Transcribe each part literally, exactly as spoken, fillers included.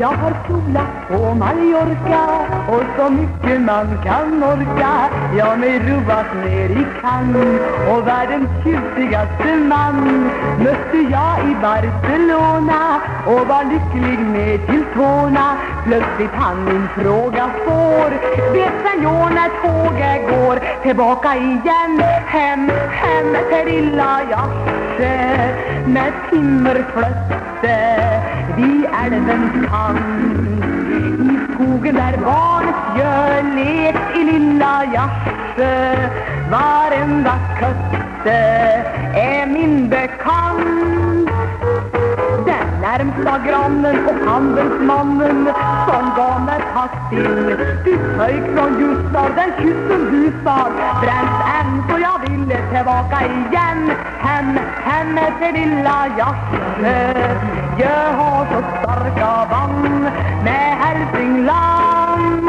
Jag har solat på Mallorca och så mycket man kan orka. Jag mig roat ner i Cannes och världens tjusigaste man mötte jag i Barcelona och var lycklig ner till tårna. Plötsligt han min fråga får: vet senor när tåget går tillbaka igen? Hem, hem till lilla Järse med timmerflötte vid älvens kant. I skogen där barnet gör lek i lilla Järse. Varenda kötte är min bekant. Den närmsta grannen och handelsmannen som gav mig pastill. Du höjk från Ljusdal, den kyssen du sa bränns än, så jag ville tillbaka igen. Hem, hem till lilla Järse. Jag har så starka band med Hälsingland.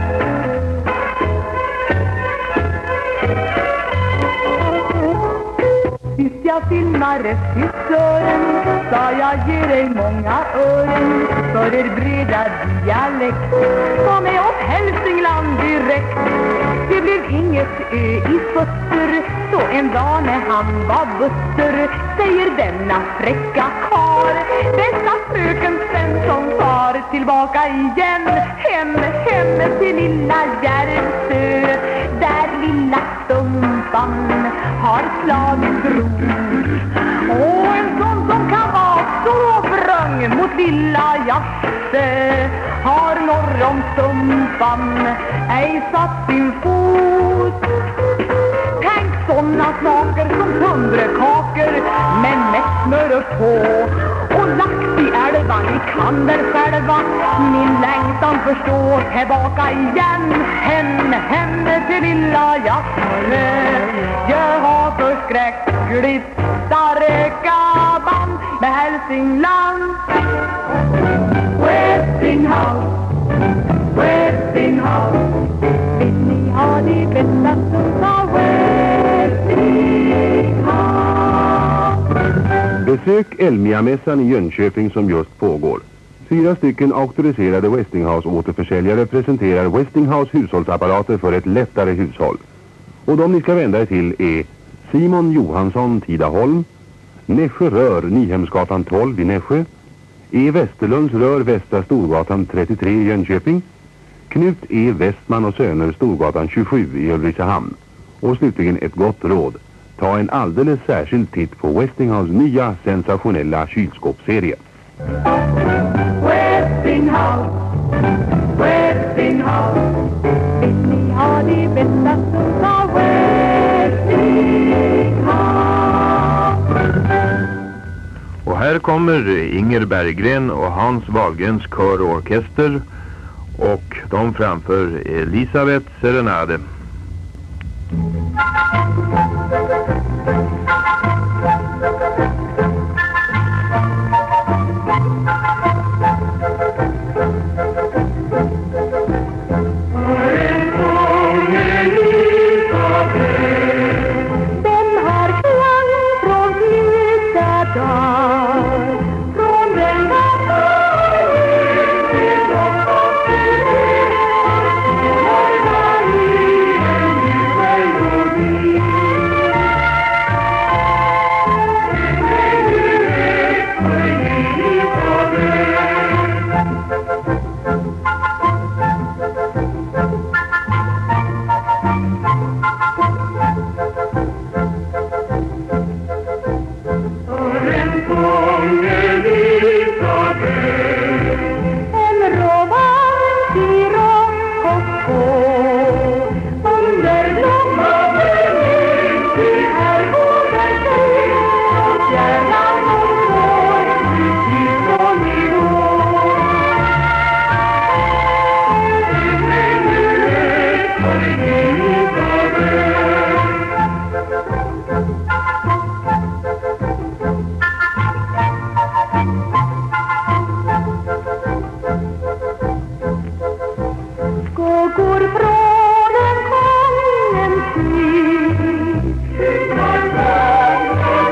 Sist jag filmar regissören sa jag ger dig många ören för er breda dialekt. Ta med åt Hälsingland direkt. Det blev inget ö i fötter så en dag när han var butter säger denna fräcka kar: dessa fröken Svensson tar tillbaka igen. Hem, hem till lilla Järvsö där lilla Stumpan har slagit rot. Och en sån som kan vara så vröng mot lilla Järvsö har norr om Stumpan ej satt sin fot. Tänk såna saker som tundrekakor med mest smör på och lax i älvan i Kander själva. Min längtan förstår tillbaka igen. Hem, hem till lilla Järse. Jag har förskräckligt starka band med Hälsingland. Westinghouse, Westinghouse. Vill ni ha det bästa så ta Besök Elmia-mässan i Jönköping som just pågår. Fyra stycken auktoriserade Westinghouse-återförsäljare presenterar Westinghouse hushållsapparater för ett lättare hushåll. Och de ni ska vända er till är Simon Johansson, Tidaholm, Nässjö Rör, Nyhemsgatan tolv i Nässjö, E. Westerlunds Rör, Västra Storgatan trettiotre i Jönköping, Knut E. Westman och Söner, Storgatan tjugosju i Ulricehamn. Och slutligen ett gott råd. Ta en alldeles särskild titt på Westinghouse nya sensationella kylskåpsserie. Westinghouse, Westinghouse. Vill ni ha det bästa så ta Westinghouse. Och här kommer Inger Berggren och Hans Wahlgrens kör och orkester, och de framför Elisabeth Serenade.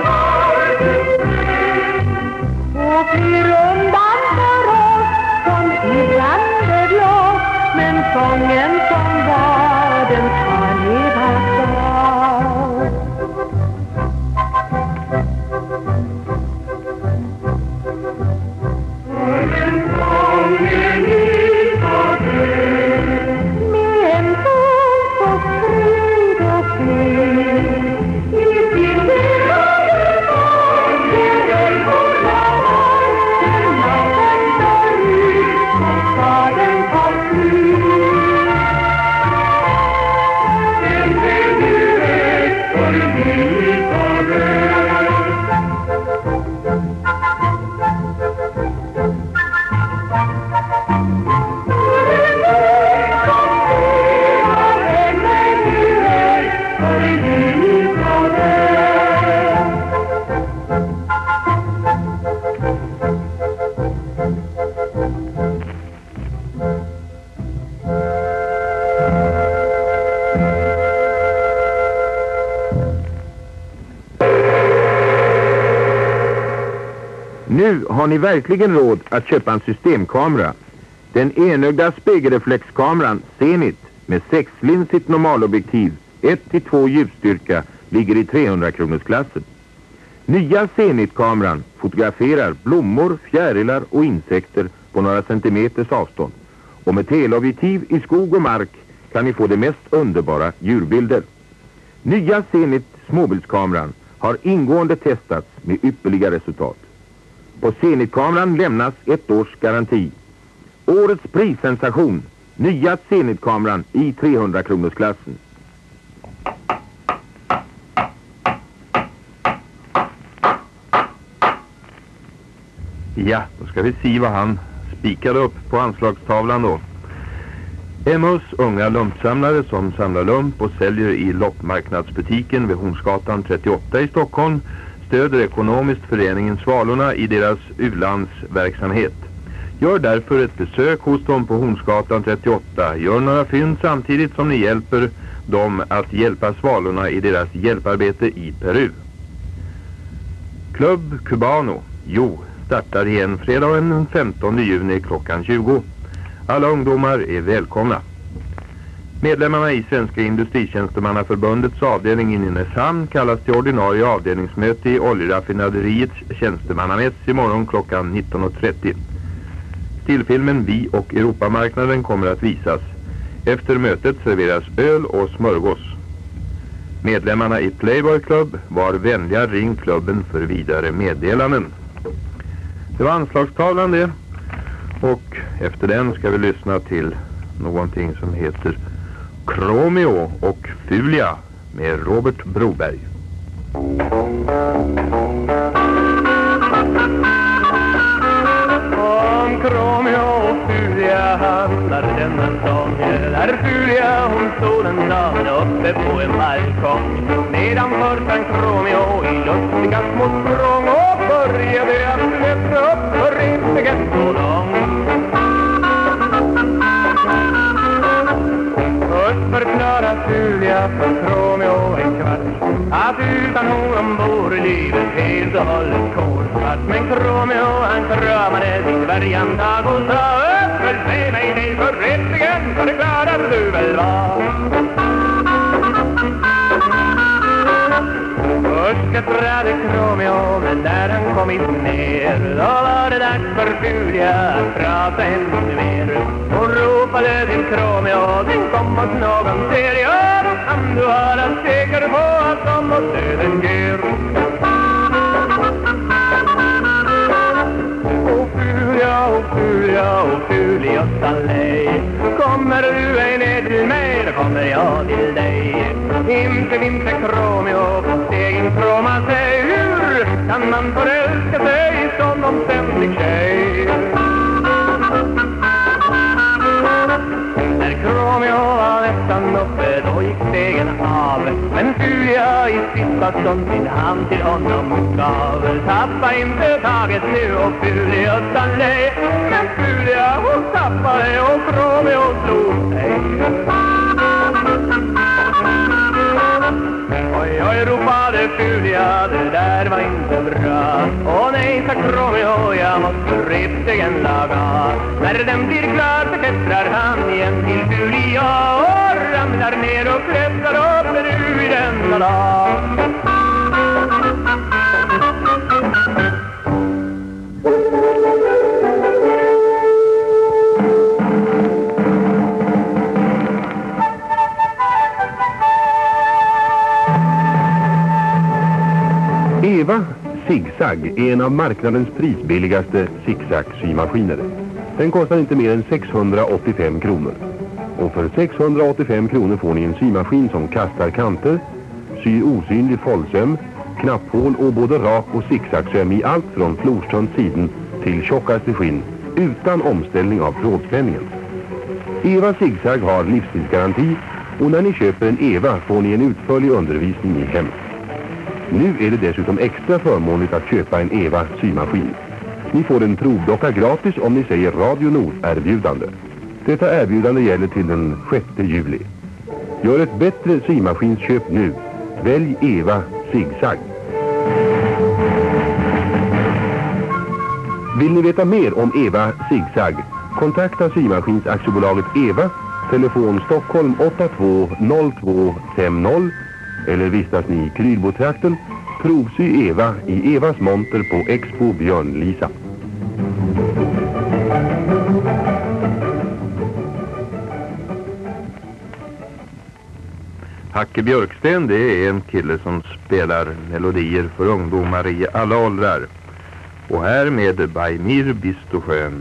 Undan för oss som sången som var den leva kvar. Den sången leva död med en ton så frid och frid i sin lilla barn ger den hela världen natten tar ut och staden tar slut. Den tredje väg för livet av röd. Nu har ni verkligen råd att köpa en systemkamera. Den enögda spegelreflexkameran Zenit med sexlinsigt normalobjektiv ett till två ljusstyrka ligger i trehundra kronors klassen. Nya Zenit-kameran fotograferar blommor, fjärilar och insekter på några centimeters avstånd. Och med teleobjektiv i skog och mark kan ni få de mest underbara djurbilder. Nya Zenit småbildskameran har ingående testats med ypperliga resultat. På Zenit-kameran lämnas ett års garanti. Årets prissensation, nya Zenit-kameran i trehundra kronors klassen. Ja, då ska vi se vad han spikade upp på anslagstavlan då. M U:s unga lumpsamlare som samlar lump och säljer i loppmarknadsbutiken vid Hornsgatan trettioåtta i Stockholm stöder ekonomiskt föreningen Svalorna i deras u-landsverksamhet. Gör därför ett besök hos dem på Hornsgatan trettioåtta. Gör några fynd samtidigt som ni hjälper dem att hjälpa Svalorna i deras hjälparbete i Peru. Club Cubano, jo, startar igen fredagen den femtonde juni klockan tjugo. Alla ungdomar är välkomna. Medlemmarna i Svenska Industritjänstemannaförbundets avdelning i Nynäshamn kallas till ordinarie avdelningsmöte i oljeraffinaderiets tjänstemannamäss imorgon klockan nitton och trettio. Stillfilmen Vi och Europamarknaden kommer att visas. Efter mötet serveras öl och smörgås. Medlemmarna i Playboy Club var vänliga, ring klubben för vidare meddelanden. Det var anslagstavlan det. Och efter den ska vi lyssna till någonting som heter Chromeo och Fulia med Robert Broberg. Om Chromeo och Fulia handlar denna sång. Där Fulia hon stod en dag uppe på en balkong. Nedanför sprang Chromeo i lustiga små språng och började att klättra upp för inte så långt. Först förklarar Fulia för Chromeo en kvart att utan hon ombord livet helt och hållet kolsvart. Men Chromeo han kramade sin dvärgan dag och sa: Öppel med mig dig för rättligen, för det klarar du väl var. Först klättrade Chromeo, men där han kommit ner då var det dags för Fulia att prata ännu mer. Hon ropade till Chromeo, den kom åt någon ser jag. Kan du vara säker på att de åt döden ger? Och Fulia, och Fulia, och Fuliottalej, kommer du ej ner till mig, då kommer jag till dig. Inte vinter Chromeo på stegen fråma sig. Hur kan man förälska sig som omständig tjej? När Chromeo var nästan uppe, då gick stegen av. Men Fulia i sista stund sin hand till honom gav. Tappa inte taget nu och Fuliottalej. Men Fulia hon tappade och Chromeo slog sig. Oj, oj, ropade Julia, det där var inte bra. Åh nej, tack Romeo, jag måste repstegen laga. När den blir klar så klättrar han igen till Julia och ramlar ner och klättrar upp nu i denna dag. Eva Zigzag är en av marknadens prisbilligaste zigzag-symaskiner. Den kostar inte mer än sexhundraåttiofem kronor. Och för sexhundraåttiofem kronor får ni en symaskin som kastar kanter, syr osynlig follsöm, knapphål och både rak och zigzagsöm i allt från florstunt siden till tjockaste skinn utan omställning av trådspänningen. Eva Zigzag har livstidsgaranti och när ni köper en Eva får ni en utförlig undervisning i hemmet. Nu är det dessutom extra förmånligt att köpa en Eva symaskin. Ni får en provdocka gratis om ni säger Radio Nord-erbjudande. Detta erbjudande gäller till den sjätte juli. Gör ett bättre symaskinsköp nu. Välj Eva Zigzag. Vill ni veta mer om Eva Zigzag? Kontakta Symaskinsaktiebolaget Eva, telefon Stockholm åtta två noll två fem noll. Eller vistas ni i Krylbotrakten, provsy Eva i Evas monter på Expo Björnlisa. Hacke Björksten, det är en kille som spelar melodier för ungdomar i alla åldrar. Och här med Bajmir Bistosjön.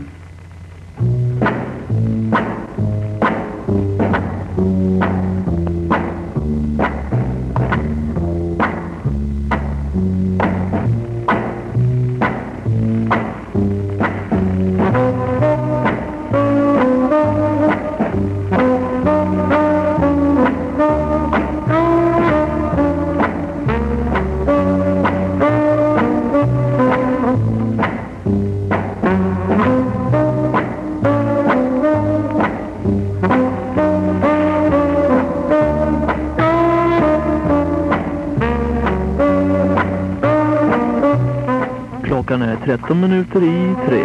Klockan är tretton minuter i tre.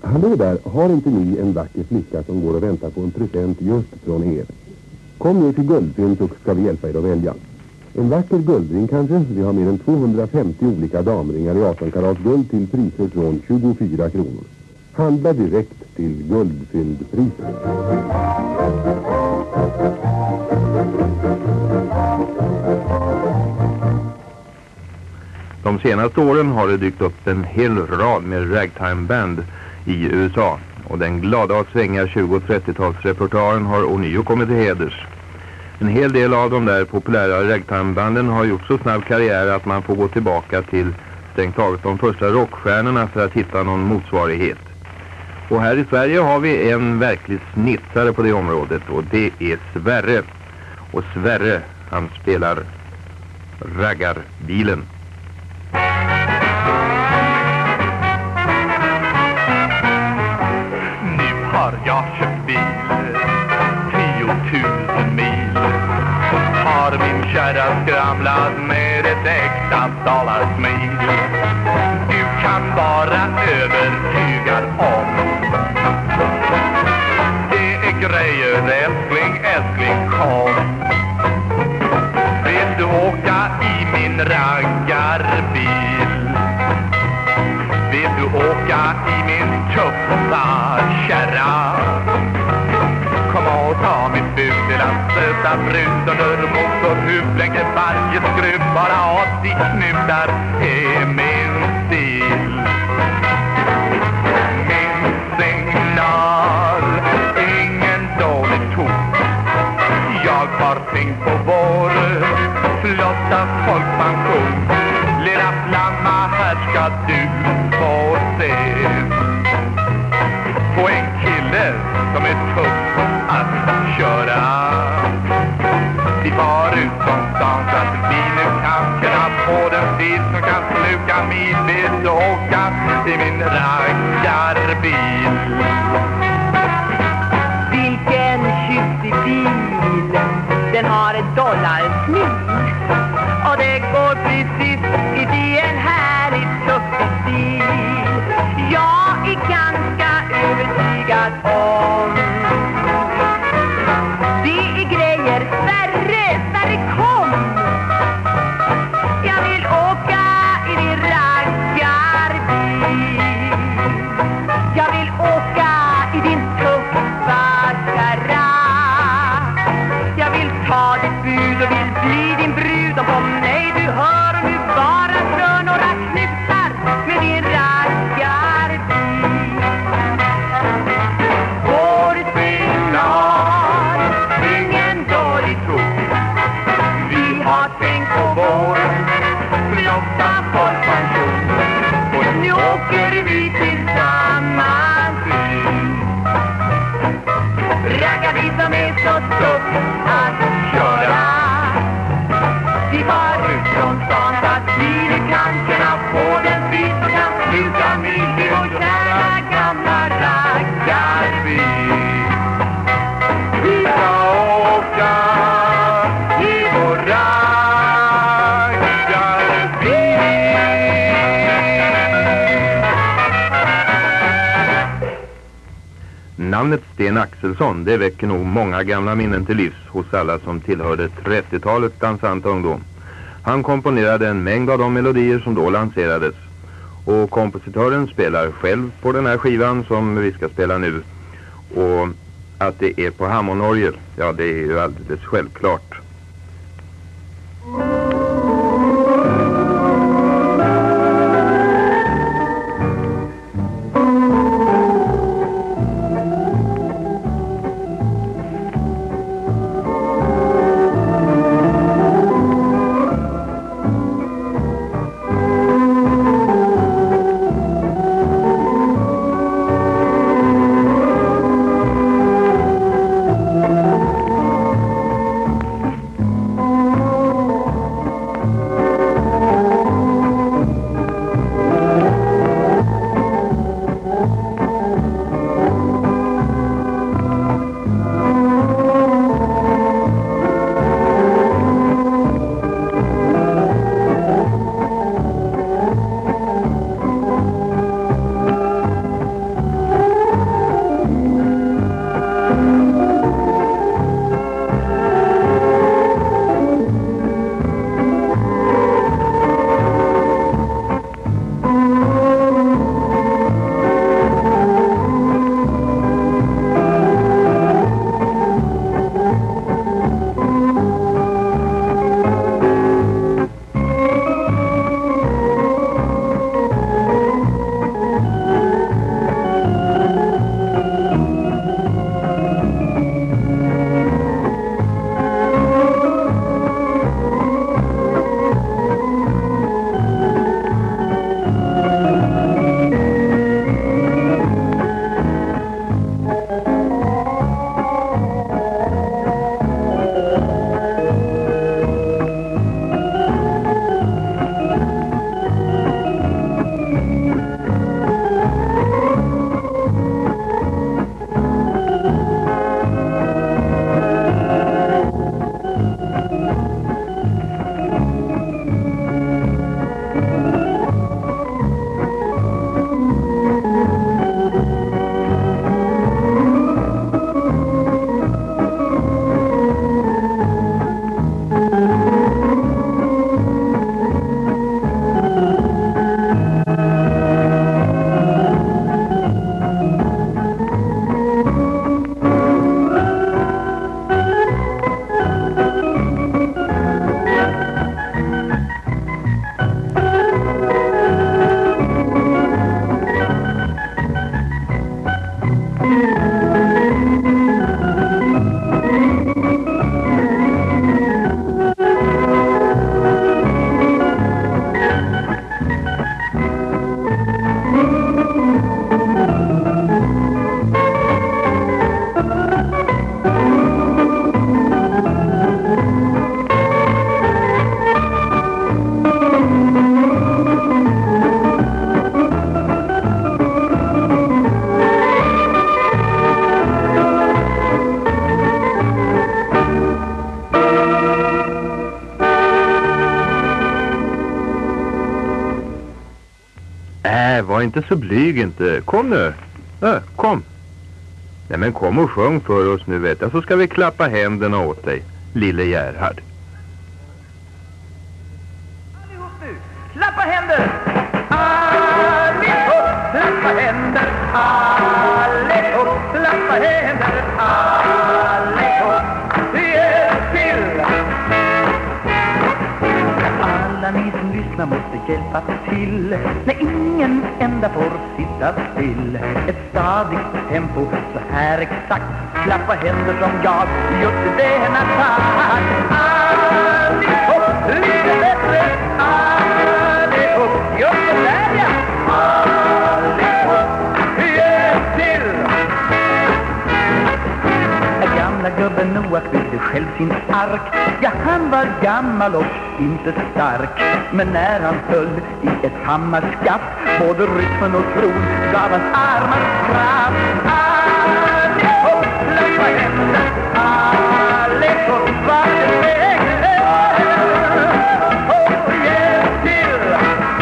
Hallå där, har inte ni en vacker flicka som går och väntar på en present just från er? Kom ner till Guldfynd så ska vi hjälpa er att välja. En vacker guldring kanske? Vi har mer än tvåhundrafemtio olika damringar i arton karats guld till priser från tjugofyra kronor. Handla direkt till Guldfyndpriser. De senaste åren har det dykt upp en hel rad med ragtime-band i U S A. Och den glada och svänga tjugo- och trettiotalsrepertoaren har ånyo kommit till heders. En hel del av de där populära ragtime-banden har gjort så snabb karriär att man får gå tillbaka till strängt taget de första rockstjärnorna för att hitta någon motsvarighet. Och här i Sverige har vi en verklig snitsare på det området, och det är Sverre. Och Sverre, han spelar Raggarbilen. Nu har jag köpt bil, tiotusen mil. Har min kärra skramlat med ett äkta dalarsmil. Du kan vara övertygad om det är grejer, älskling, älskling, kom. Vill du åka i min raggarbil? Vill du åka i min tuffa kärra? Kom och ta mitt bud till att söta brud under motorhublänken. Varje skruv bara åttio knutar är min stil. Min signal, ingen dålig ton. Jag har tänkt på vår flotta folkpension. Lilla flamma, här ska du få se på en kille som är tuff att köra. Vi var ut från stan så att vi nu kan kunna få den tid som kan sluka mil. Vill du åka i min raggarbil? Vilken tjusig bil, den har ett dollarsmil. Och det går precis i en härligt tuff stil. Jag är ganska övertygad om det är grejer. Sverre, Sverre, kom. Jag vill åka i din raggarbil. Jag vill åka i din tuffa kärra. Jag vill ta ditt bud och vill bli din brud. Och på mig du hör om du bara kör några knutar med din raggarbil. Vår signal, ingen dålig tro. Vi har tänkt på vår flotta folkpension. Och nu åker vi tillsammans ut. Raggarbil som är så tuff att köra. Vi var ut från stan så att vi nu kan kunna få den bil som kan sluta mil till vår kära gamla raggarbil. Vi ska åka i vår raggarbil. Namnet Sten Axelsson, det väcker nog många gamla minnen till livs hos alla som tillhörde trettiotalets dansanta ungdom. Han komponerade en mängd av de melodier som då lanserades. Och kompositören spelar själv på den här skivan som vi ska spela nu. Och att det är på Hammondorgel, ja, det är ju alldeles självklart. Äh, var inte så blyg inte. Kom nu. Äh, kom. Nej men kom och sjung för oss nu vet jag. Så ska vi klappa händerna åt dig, lille Gerhard. Allihop nu. Klappa händer. Allihop. Klappa händer. Allihop. Klappa händer. Allihop. Hjälp till. Alla ni som lyssnar måste hjälpa till. När ingen enda får sitta still. Ett stadigt tempo, så här exakt. Klappa händer som jag just denna takt. Allihop, lite bättre. Allihop, just det där ja. Allihop, hjälp till. Gamla gubben Noak byggde själv sin ark. Ja, han var gammal och inte stark. Men när han föll i ett hammarskaft, både rytmen och tron gav hans armar kraft. Allihop, klappa händer. Allihop, var det vägen. Och hjälp till.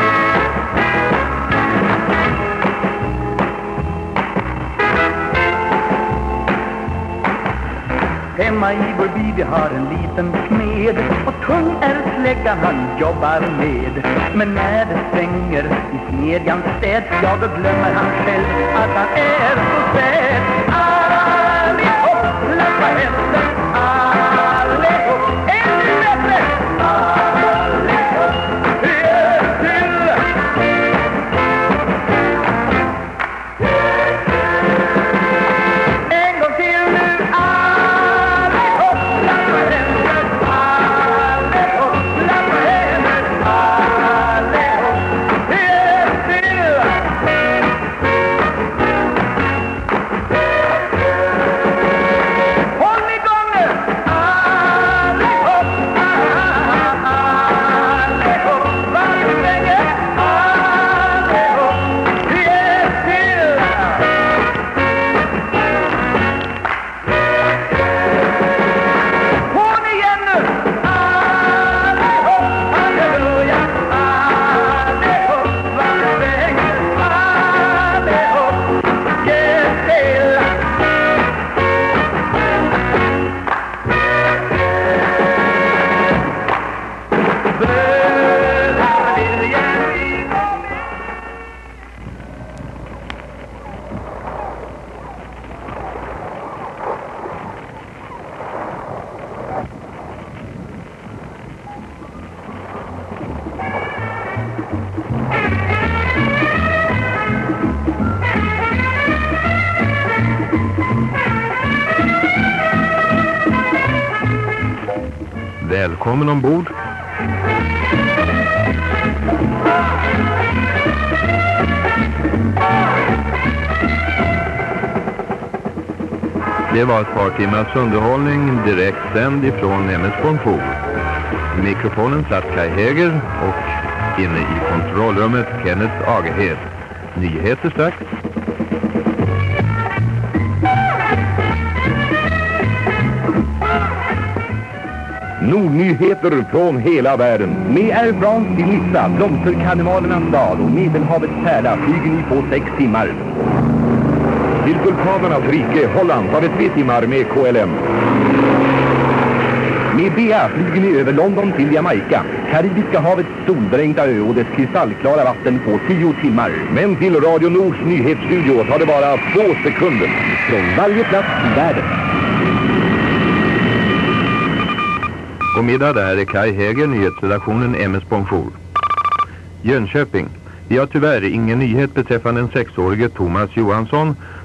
Hemma i vår by vi har en liten smed. Och tung är släggan han jobbar med. Men när det svänger i smedjans städ, ja då glömmer han själv att han är så späd. Allihop, klappa händer. Allihop, ännu bättre. Allihop, hjälp till. En gång till nu. Välkommen ombord. Det var ett par timmars underhållning direkt sänd ifrån M S Bonjour. Mikrofonen satt Kai Häger och inne i kontrollrummet Kenneth Agehed. Nyheter strax. Nordnyheter från hela världen. Med Air France till Nissa, blomsterkarnevalernas stad och Medelhavets pärla flyger ni på sex timmar. Till vulkanernas rike, Holland, tar det tre timmar med K L M. Med B A flyger ni över London till Jamaica, Karibiska havets soldränkta ö och dess kristallklara vatten på tio timmar. Men till Radio Nords nyhetsstudio tar det bara två sekunder. Från varje plats i världen. God middag, det här är Kai Häger, nyhetsredaktionen M S Bonjour. Jönköping. Vi har tyvärr ingen nyhet beträffande den sexårige Thomas Johansson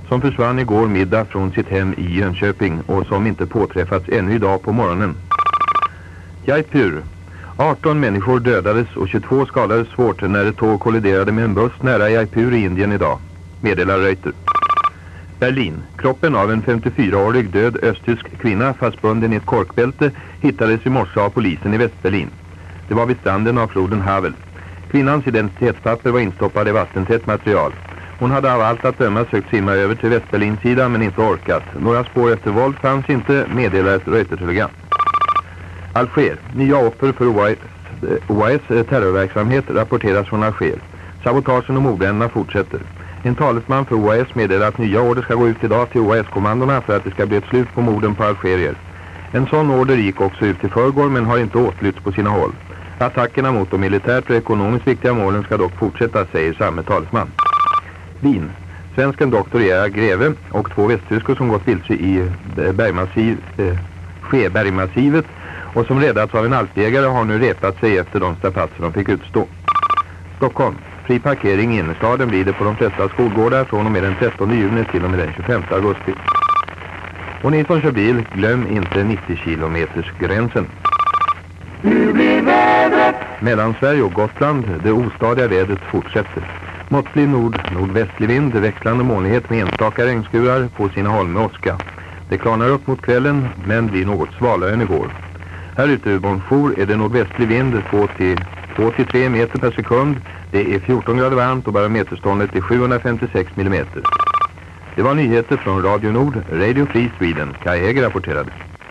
som försvann igår middag från sitt hem i Jönköping och som inte påträffats ännu idag på morgonen. Jaipur. arton människor dödades och tjugotvå skadades svårt när ett tåg kolliderade med en buss nära Jaipur i Indien idag, meddelar Reuters. Berlin. Kroppen av en femtiofyraårig död östtysk kvinna fastbunden i ett korkbälte hittades i morse av polisen i Västberlin. Det var vid stranden av floden Havel. Kvinnans identitetspapper var instoppade i vattentätt material. Hon hade av allt att döma sökt simma över till Västberlins sida men inte orkat. Några spår efter våld fanns inte, meddelar ett Reuters-telegram. Alger. Nya offer för O A S, O A S terrorverksamhet rapporteras från Alger. Sabotagen och mordbränderna fortsätter. En talesman för O A S meddelar att nya order ska gå ut idag till O A S-kommandona för att det ska bli ett slut på morden på algerier. En sån order gick också ut i förrgår men har inte åtlytts på sina håll. Attackerna mot de militärt och ekonomiskt viktiga målen ska dock fortsätta, säger samme talesman. Wien. Svensken doktor Gerhard Greve och två västtyskor som gått vilse i bergmassiv, eh, Skebergmassivet och som räddats av en alpjägare har nu repat sig efter de strapatser de fick utstå. Stockholm. Fri parkering i innerstaden blir det på de flesta skolgårdar från och med den trettonde juni till och med den tjugofemte augusti. Och ni som kör bil, glöm inte nittio kilometers gränsen. Hur blir vädret? Mellan Sverige och Gotland, det ostadiga vädret fortsätter. Måttlig nord-nordvästlig vind, växlande molnighet med enstaka regnskurar på sina håll med åska. Det klarnar upp mot kvällen men blir något svalare än igår. Här ute i Bonjour är det nordvästlig vind två till tre meter per sekund. Det är fjorton grader varmt och barometerståndet är sjuhundrafemtiosex millimeter. Det var nyheter från Radio Nord, Radio Free Sweden. Kai Häger rapporterade.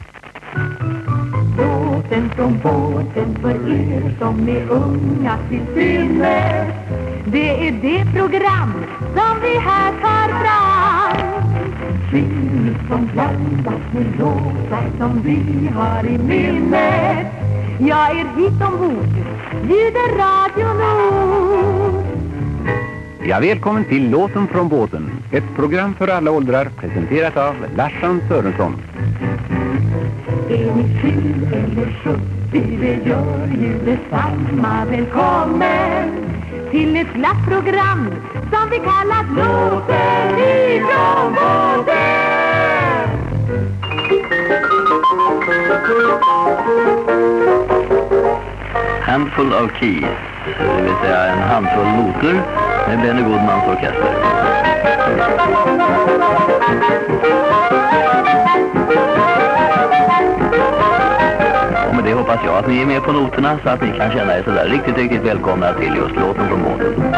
Låten från båten för er som är unga till sinnes. Det är det program som vi här tar fram. Film som blandas med låtar som vi har i minnet. Jag är hit ombord, ljuder Radio Nord. Ja, välkommen till Låten från båten. Ett program för alla åldrar presenterat av Larsan Sörensson. Är ni sju eller sjuttio, det gör ju detsamma. Välkommen till ett glatt program som vi kallar Låten ifrån båten. Handful of keys, det vill säga en handfull noter med Benny Goodmans orkester. Och med det hoppas jag att ni är med på noterna så att ni kan känna er sådär riktigt, riktigt välkomna till just Låten från båten.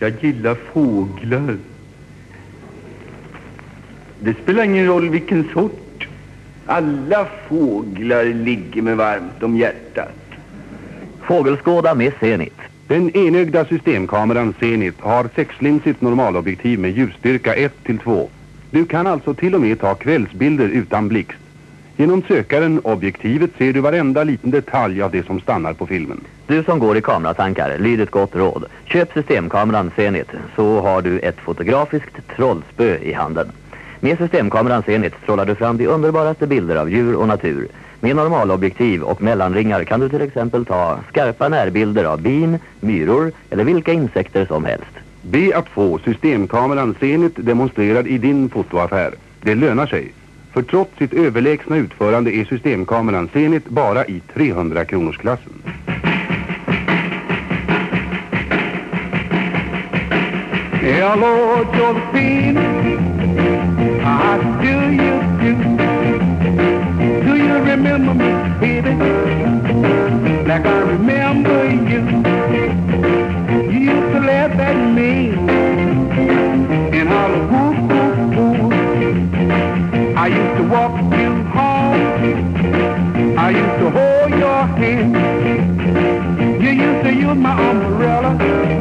Jag gillar fåglar. Det spelar ingen roll vilken sort. Alla fåglar ligger med varmt om hjärtat. Fågelskåda med Zenit. Den enögda systemkameran Zenit har sexlinsigt normalobjektiv med ljusstyrka ett till två. Du kan alltså till och med ta kvällsbilder utan blixt. Genom sökaren objektivet ser du varenda liten detalj av det som stannar på filmen. Du som går i kameratankar, lyd ett gott råd. Köp systemkameran Zenit, så har du ett fotografiskt trollspö i handen. Med systemkameran Zenit trollar du fram de underbaraste bilder av djur och natur. Med normalobjektiv och mellanringar kan du till exempel ta skarpa närbilder av bin, myror eller vilka insekter som helst. Be att få systemkameran Zenit demonstrerad i din fotoaffär. Det lönar sig. För trots sitt överlägsna utförande är systemkameran Zenit bara i trehundra kronors klassen. Hello, Josephine, how do you do? Do you remember me, baby, like I remember you? You used to laugh at me and holler, woo, woo, woo. I used to walk you home, I used to hold your hand. You used to use my umbrella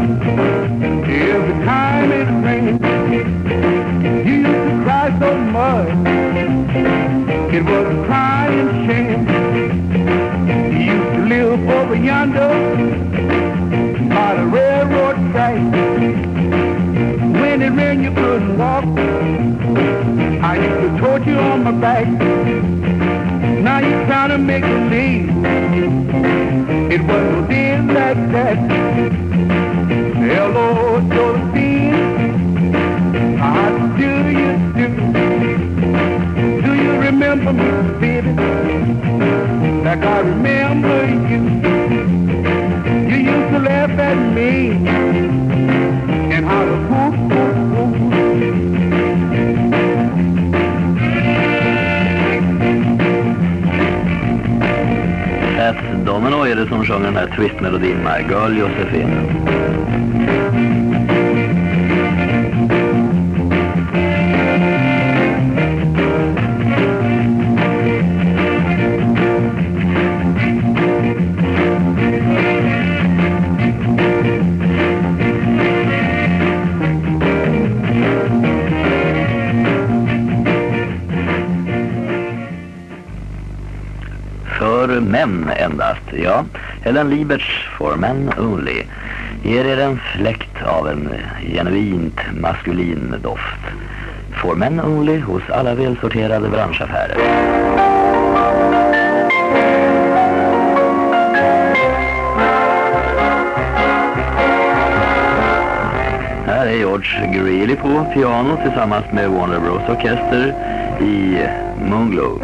every time it rained. You used to cry so much, it was a crying shame. You used to live over yonder by the railroad track. When it rained you couldn't walk, I used to torture you on my back. Now you're trying to make a leave. It wasn't then like that. Hello, Josephine, how do you do? Do you remember me, baby, like I remember you? You used to laugh at me and holler, woo, woo, woo. Fats Domino är det som sjunger den här twistmelodin My Girl Josephine. För män endast, ja. Helen Lieberts For Men Only ger er en fläkt av en genuint maskulin doft. For Men Only hos alla välsorterade branschaffärer. Här är George Greeley på piano tillsammans med Warner Bros Orkester i Moonglow.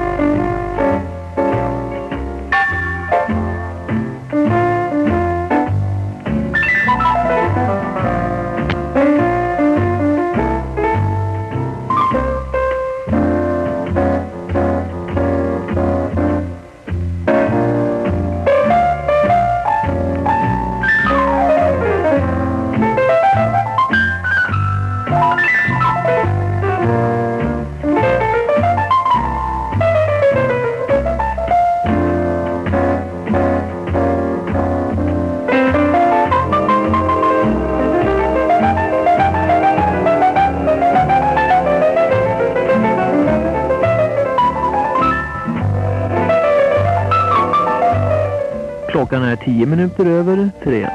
Klockan är tio minuter över tre.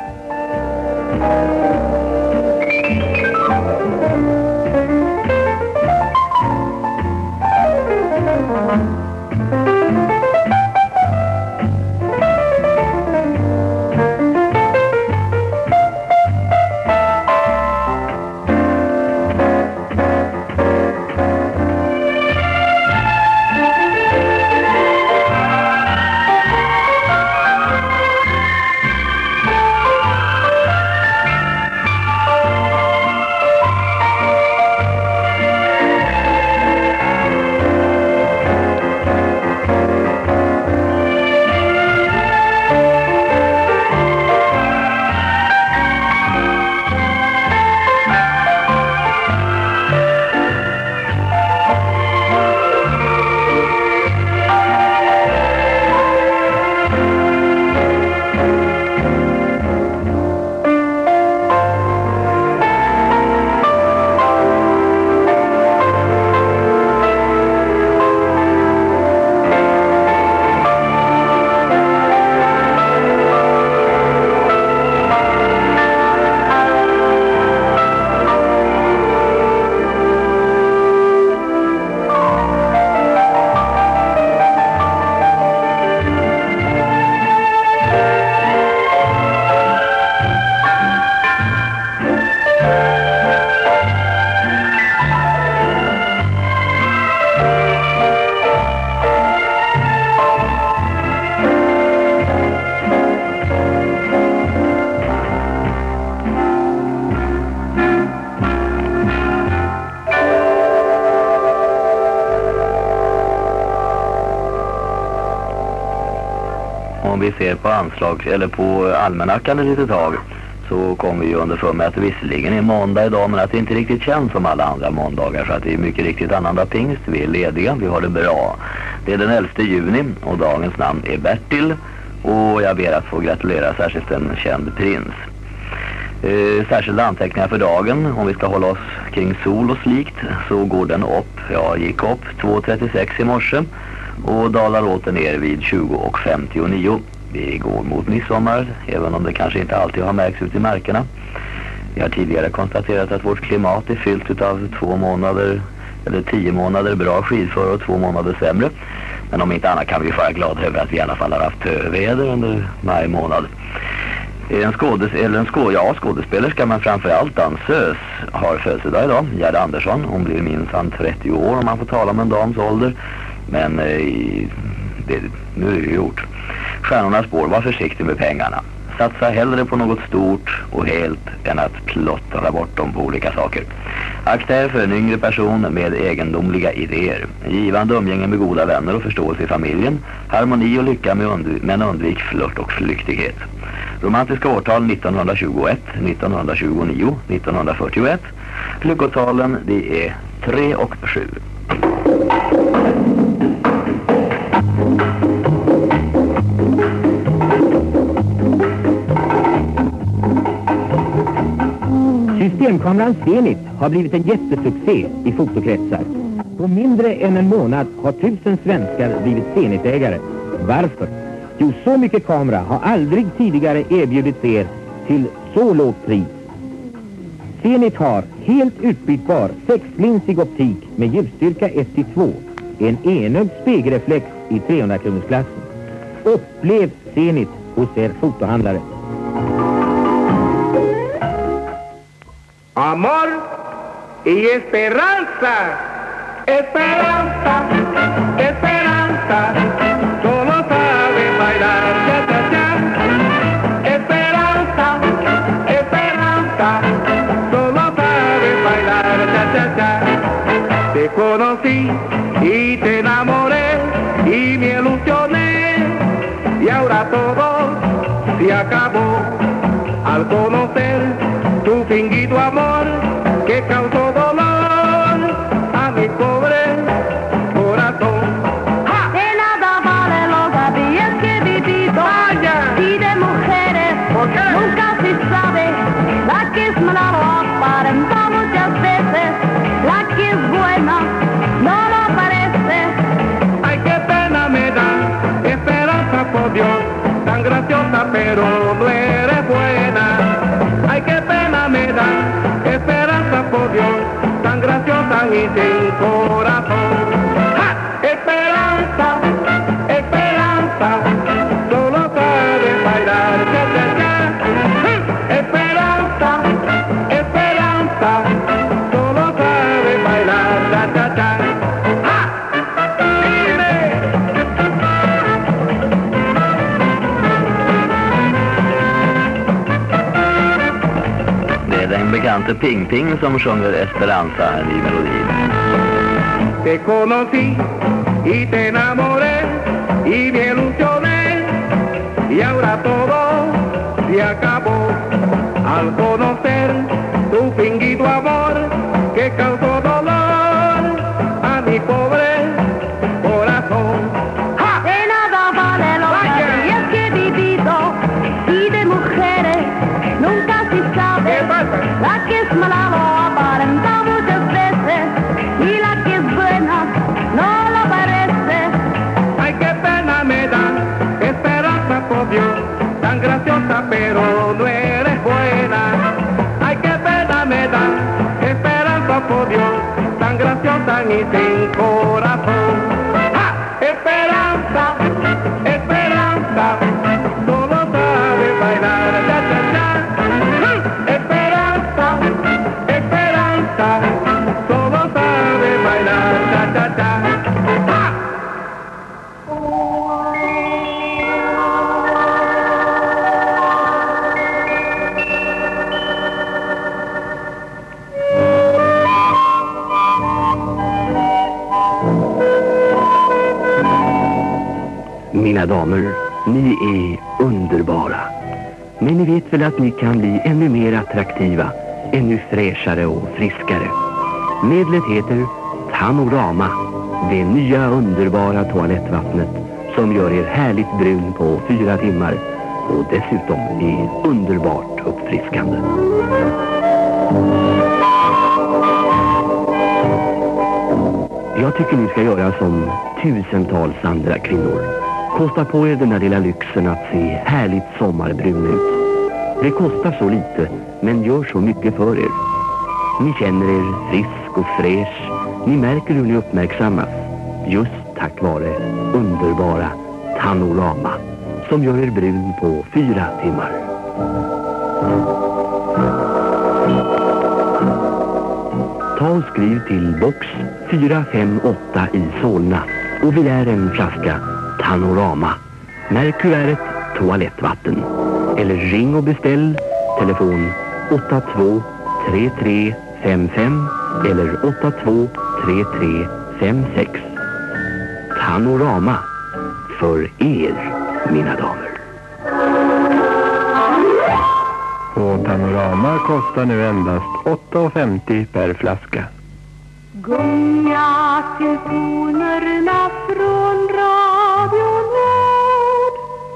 om vi ser på anslag eller på almanackan ett litet tag, så kommer vi ju underför med att det visserligen är måndag idag, men att det inte riktigt känns som alla andra måndagar, så att det är mycket riktigt annandag pingst. Vi är lediga, vi har det bra. Det är den elfte juni och dagens namn är Bertil, och jag ber att få gratulera särskilt en känd prins. Eh, särskilda anteckningar för dagen, om vi ska hålla oss kring sol och slikt, så går den upp. Jag gick upp två trettiosex i morse och dalar åter ner vid tjugo femtionio. Vi går mot midsommar, även om det kanske inte alltid har märkts ut i markerna. Vi har tidigare konstaterat att vårt klimat är fyllt av två månader eller tio månader bra skidför och två månader sämre. Men om inte annat kan vi vara glada över att vi i alla fall har haft väder under maj månad. En skådes, eller en skå, ja, skådespelerska, men framförallt dansös har födelsedag idag. Gerd Andersson, hon blir minsann trettio år om man får tala om en dams ålder. Men eh, det, nu är det ju gjort. Stjärnornas spår, var försiktig med pengarna. Satsa hellre på något stort och helt än att plottra bort dem på olika saker. Akta er för en yngre person med egendomliga idéer. Givande umgänge med goda vänner och förståelse i familjen. Harmoni och lycka med undv- men undvik flört och flyktighet. Romantiska årtal nittonhundratjugoett, nittonhundratjugonio, nittonhundrafyrtioett. Lyckotalen det är tre och sju. Systemkameran Zenit har blivit en jättesuccé i fotokretsar. På mindre än en månad har tusen svenskar blivit Zenit-ägare. Varför? Jo, så mycket kamera har aldrig tidigare erbjudits er till så lågt pris. Zenit har helt utbytbar sexlinsig optik med ljusstyrka ett till två. En enögd spegelreflex i trehundra-kronorsklassen. Upplev Zenit hos er fotohandlare. Amor y esperanza, esperanza, esperanza, solo sabe bailar cha cha cha. Esperanza, esperanza, solo sabe bailar cha cha cha. Te conocí y te enamoré y me ilusioné y ahora todo se acabó al conocer tu fingido amor que causó dolor a mi pobre corazón. ¡Ja! De nada vale los días que he vivido. ¡Vaya! Y de mujeres, ¿por qué? nunca se sabe. La que es mala lo aparenta muchas veces. La que es buena no lo parece. Ay, qué pena me da, esperanza por Dios, tan graciosa pero no eres buena. Ay, qué pena me da, esperanza por Dios, tan graciosa y sin corazón. ¡Ja! Esperanza, esperanza, solo sabe bailar cha cha cha. ¡Ja! Esperanza, esperanza, solo sabe bailar cha cha cha. ¡Ja! ¡Mire! Det är den bekante Ping Ping som sjunger Esperanza i melodin. Te conocí y te enamoré y me ilusioné y ahora todo se acabó al conocer tu fingido amor que causó dolor a mi pobre corazón. ¡Ja! De nada vale los días que he vivido. Y de mujeres nunca se sabe. ¿Qué pasa? La que es mala lo aparenta muchas veces. Y la que es buena no lo parece. Ay, qué pena me da, esperanza por Dios, tan graciosa pero no eres buena. Ay, qué pena me da, esperanza por Dios, tan graciosa y sin corazón. ¡Ja! Esperanza, esperanza, solo sabe bailar cha cha cha. ¡Ja! Esperanza, esperanza, solo sabe bailar cha cha cha. ¡Ja! Mina damer Ni är underbara. Men ni vet väl att ni kan bli ännu mer attraktiva, ännu fräschare och friskare. Medlet heter Tanorama, det nya underbara toalettvattnet som gör er härligt brun på fyra timmar och dessutom är underbart uppfriskande. Jag tycker ni ska göra som tusentals andra kvinnor. Kosta på er den här lilla lyxen att se härligt sommarbrun ut. Det kostar så lite, men gör så mycket för er. Ni känner er frisk och fräsch. Ni märker hur ni uppmärksammas. Just tack vare underbara Tanorama som gör er brun på fyra timmar. Ta och skriv till box fyra fem åtta i Solna och begär en flaska Tanorama. Märk kuvertet toalettvatten. Eller ring och beställ telefon åtta två tre tre fem fem eller åtta två tre tre fem sex. Tanorama för er, mina damer. Och Tanorama kostar nu endast åtta femtio per flaska. Gunga till tonerna från Radio Nord.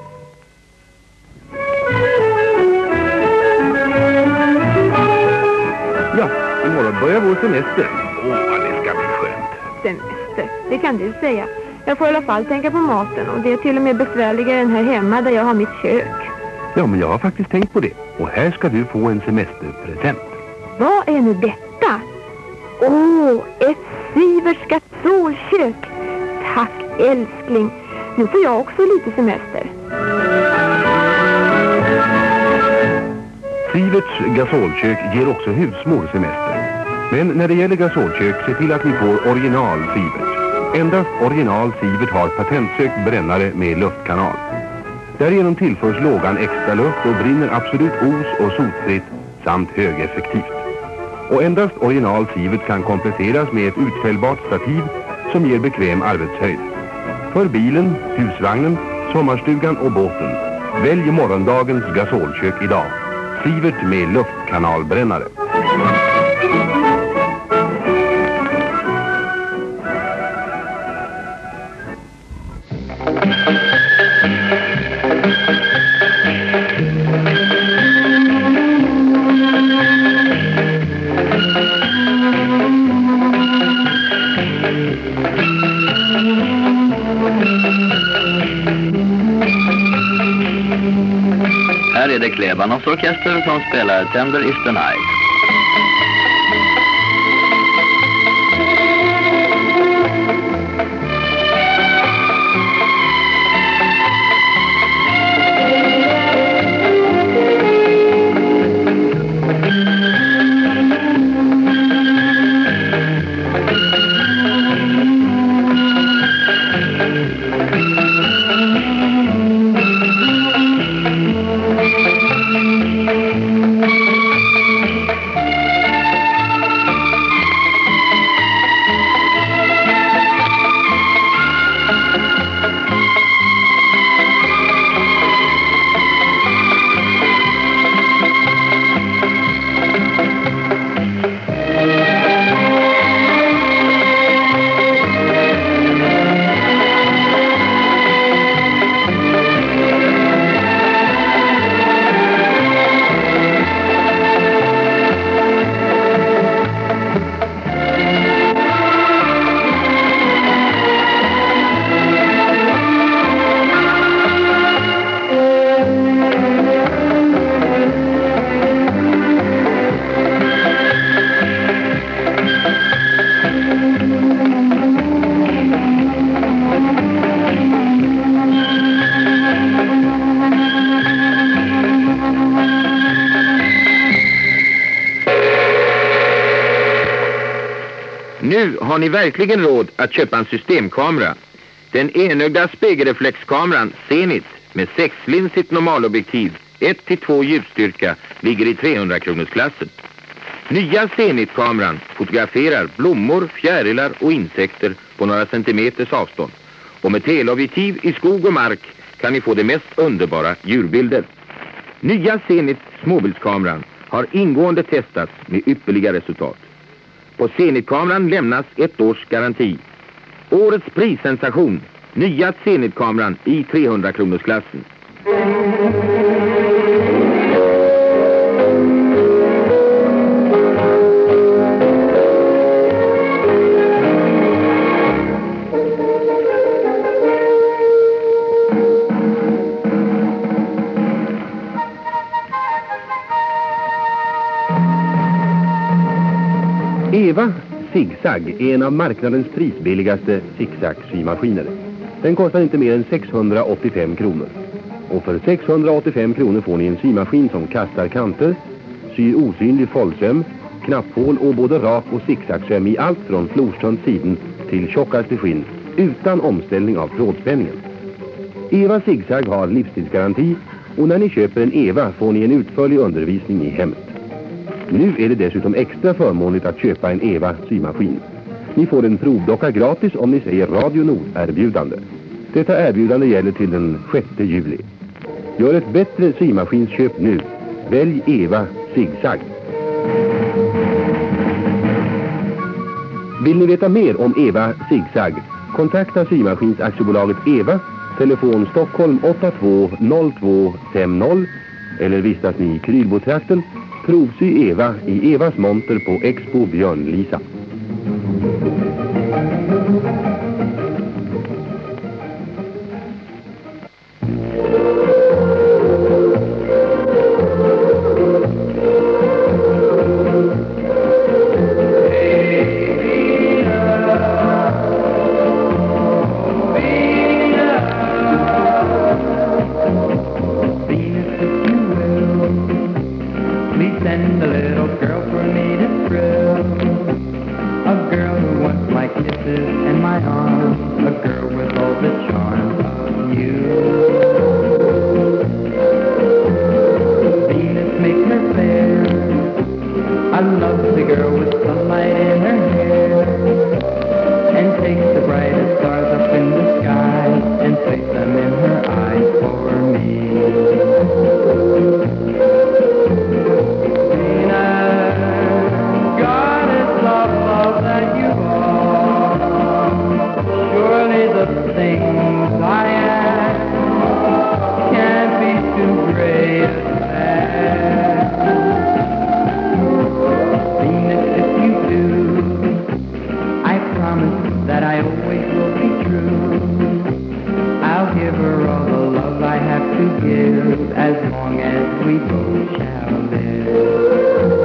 Ja, imorgon börjar vår semester. Åh, det ska bli skönt. Semester, det kan du säga. Jag får i alla fall tänka på maten och det är till och med besvärligare än här hemma där jag har mitt kök. Ja, men jag har faktiskt tänkt på det. Och här ska du få en semesterpresent. Vad är nu detta? Åh, oh, ett Siverts gasolkök. Tack älskling. Nu får jag också lite semester. Siverts gasolkök ger också husmor semester. Men när det gäller gasolkök, se till att ni får original Sivert. Endast original Sivert har patentsökt brännare med luftkanal. Därigenom tillförs lågan extra luft och brinner absolut os- och sotfritt samt högeffektivt. Och endast original Sivert kan kompletteras med ett utfällbart stativ som ger bekväm arbetshöjd. För bilen, husvagnen, sommarstugan och båten, välj morgondagens gasolkök idag. Sivert med luftkanalbrännare. Här är det Klebanovs orkester som spelar Tender is the Night. Nu har ni verkligen råd att köpa en systemkamera. Den enögda spegelreflexkameran Zenit med sexlinsigt normalobjektiv ett till två ljusstyrka ligger i trehundra kronors klassen. Nya Zenit-kameran fotograferar blommor, fjärilar och insekter på några centimeters avstånd. Och med teleobjektiv i skog och mark kan ni få de mest underbara djurbilder. Nya Zenit småbildskameran har ingående testats med ypperliga resultat. På Zenit-kameran lämnas ett års garanti. Årets prissensation, nya Zenit-kameran i trehundra kronorsklassen. Eva Zigzag är en av marknadens prisbilligaste zigzag-symaskiner. Den kostar inte mer än sexhundraåttiofem kronor. Och för sexhundraåttiofem kronor får ni en symaskin som kastar kanter, syr osynlig follsöm, knapphål och både rak och zigzagsöm i allt från florstunt siden till tjockaste skinn utan omställning av trådspänningen. Eva Zigzag har livstidsgaranti och när ni köper en Eva får ni en utförlig undervisning i hemmet. Nu är det dessutom extra förmånligt att köpa en Eva symaskin. Ni får en provdocka gratis om ni säger Radio Nord-erbjudande. Detta erbjudande gäller till den sjätte juli. Gör ett bättre symaskinsköp nu. Välj Eva Zigzag. Vill ni veta mer om Eva Zigzag? Kontakta Symaskinsaktiebolaget Eva, telefon Stockholm åtta två noll två fem noll eller vistas ni i Krylbotrakten. Provsy Eva i Evas monter på Expo Björnlisa. Send a little girl for me to thrill. A girl who wants my kisses and my arms. A girl with all the charm of you. Venus makes her fair. I love the girl with sunlight in her hair. And takes the brightest stars up in the sky and place them in her eyes for me. Things I ask can't be too great a task. Venus, if you do, I promise that I always will be true. I'll give her all the love I have to give as long as we both shall live.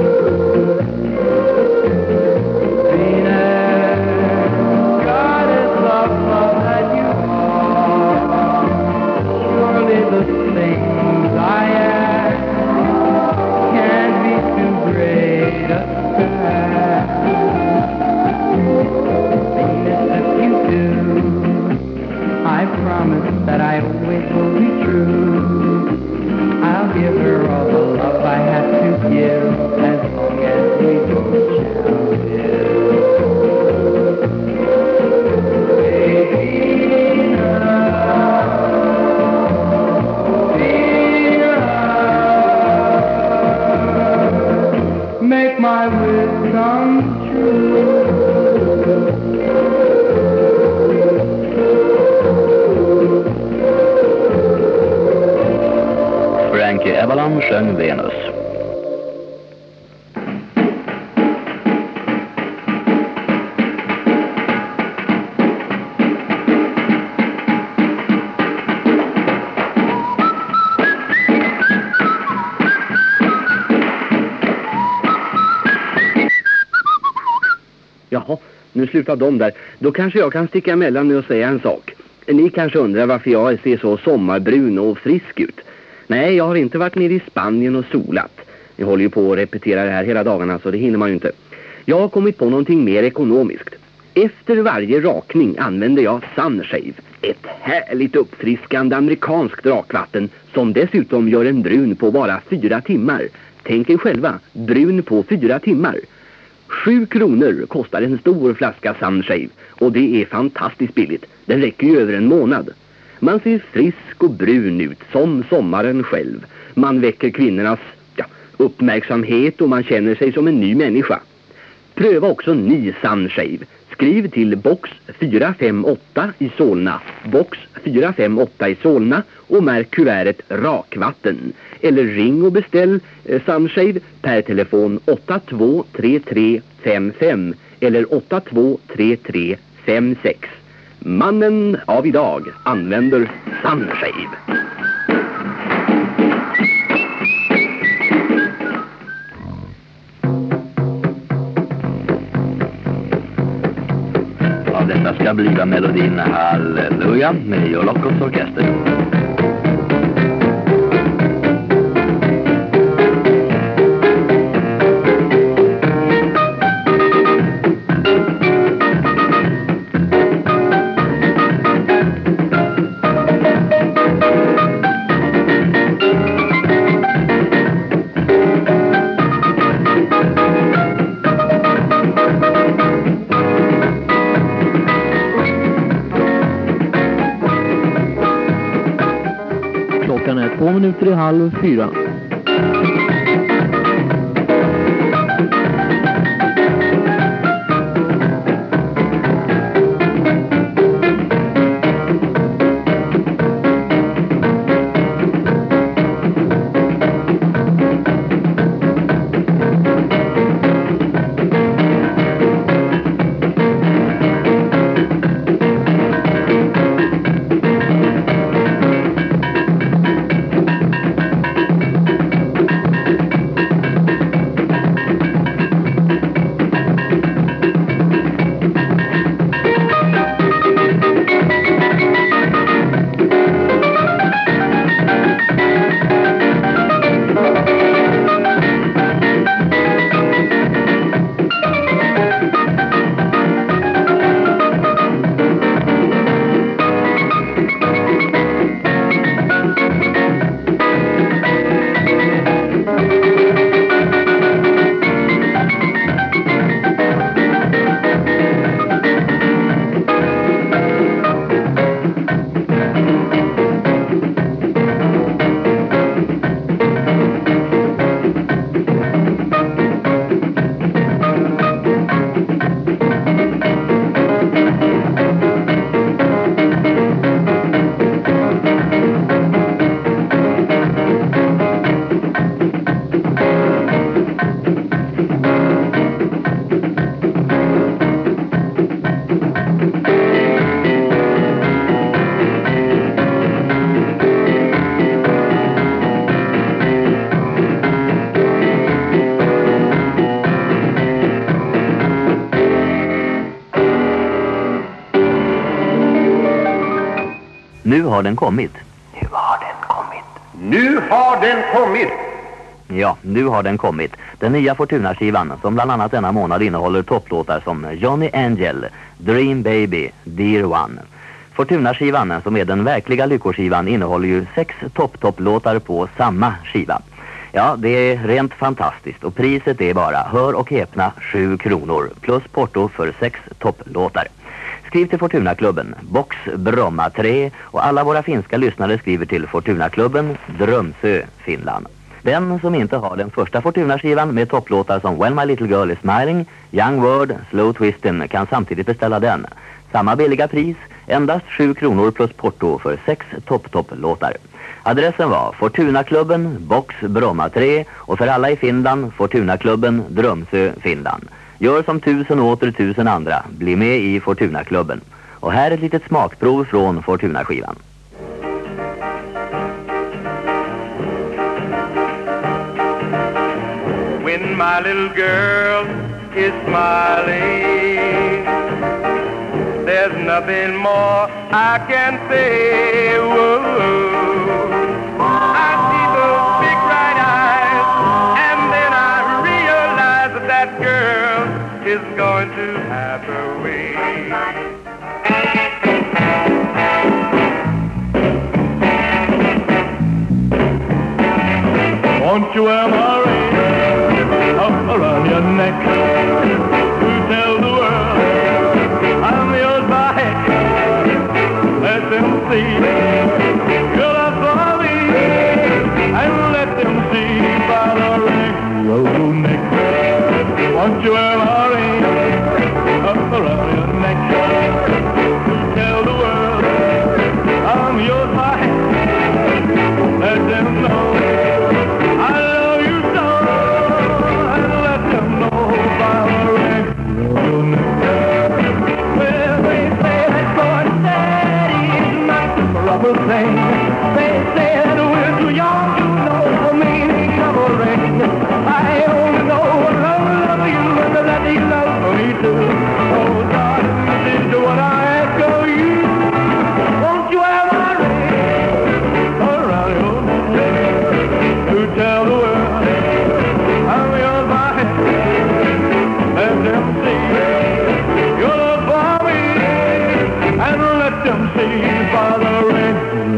That I always will be true. I'll give her all the love I have to give as long as we both shall live. Make my wish come true. Frankie Avalon sjöng Venus. Jaha, nu slutar de där. Då kanske jag kan sticka emellan med att säga en sak. Ni kanske undrar varför jag ser så sommarbrun och frisk ut. Nej, jag har inte varit nere i Spanien och solat. Jag håller ju på att repetera det här hela dagarna så det hinner man ju inte. Jag har kommit på någonting mer ekonomiskt. Efter varje rakning använder jag Sunshave. Ett härligt uppfriskande amerikanskt rakvatten som dessutom gör en brun på bara fyra timmar. Tänk er själva, brun på fyra timmar. Sju kronor kostar en stor flaska Sunshave och det är fantastiskt billigt. Den räcker ju över en månad. Man ser frisk och brun ut som sommaren själv. Man väcker kvinnornas ja, uppmärksamhet och man känner sig som en ny människa. Pröva också ny Sunshave. Skriv till box fyra fem åtta i Solna, box fyra fem åtta i Solna och märk kuvertet rakvatten. Eller ring och beställ eh, Sunshave per telefon åtta två tre tre fem fem eller åtta två tre tre fem sex. Mannen av idag använder Sunshave. Detta ska bli melodin Halleluja med Jolokos orkester. Klockan är två minuter i halv fyra. Nu har den kommit. Nu har den kommit. Nu har den kommit. Ja, nu har den kommit. Den nya Fortuna-skivan som bland annat denna månad innehåller topplåtar som Johnny Angel, Dream Baby, Dear One. Fortuna-skivan som är den verkliga lyckoskivan innehåller ju sex topp-topplåtar på samma skiva. Ja, det är rent fantastiskt och priset är bara, hör och häpna, sju kronor plus porto för sex topplåtar. Skriv till Fortuna-klubben, box Bromma tre och alla våra finska lyssnare skriver till Fortuna-klubben, Drömsö, Finland. Den som inte har den första Fortuna-skivan med topplåtar som When My Little Girl Is Smiling, Young Word, Slow Twistin' kan samtidigt beställa den. Samma billiga pris, endast sju kronor plus porto för sex topp-topplåtar. Adressen var Fortuna-klubben, box Bromma tre och för alla i Finland, Fortuna-klubben, Drömsö, Finland. Gör som tusen åter tusen andra, bli med i Fortuna-klubben. Och här är ett litet smakprov från Fortuna-skivan. When my little girl is smiling, there's nothing more I can say. Whoa. I see those big bright eyes, and then I realize that that girl is going to have her way. Won't you wear my ring up around your neck to tell the world I'm yours by heck? Let them see Won't you wear my ring up around your neck? Tell the world I'm yours by hand. Let them know I love you so, and let them know by the ring around your neck. Well, they say that going steady is not the proper thing. They say that we're too young to know the meaning of a ring. I only know what love, love you, and that you love me too. Oh, darling, this is what I ask of you. Won't you have my ring around your neck to tell the world I'm yours by hand? Let them see your love for me, and let them see by the ring.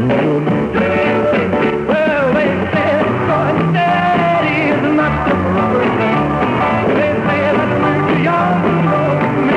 Well, they say going steady is not the proper thing. They say that we're too young to know me.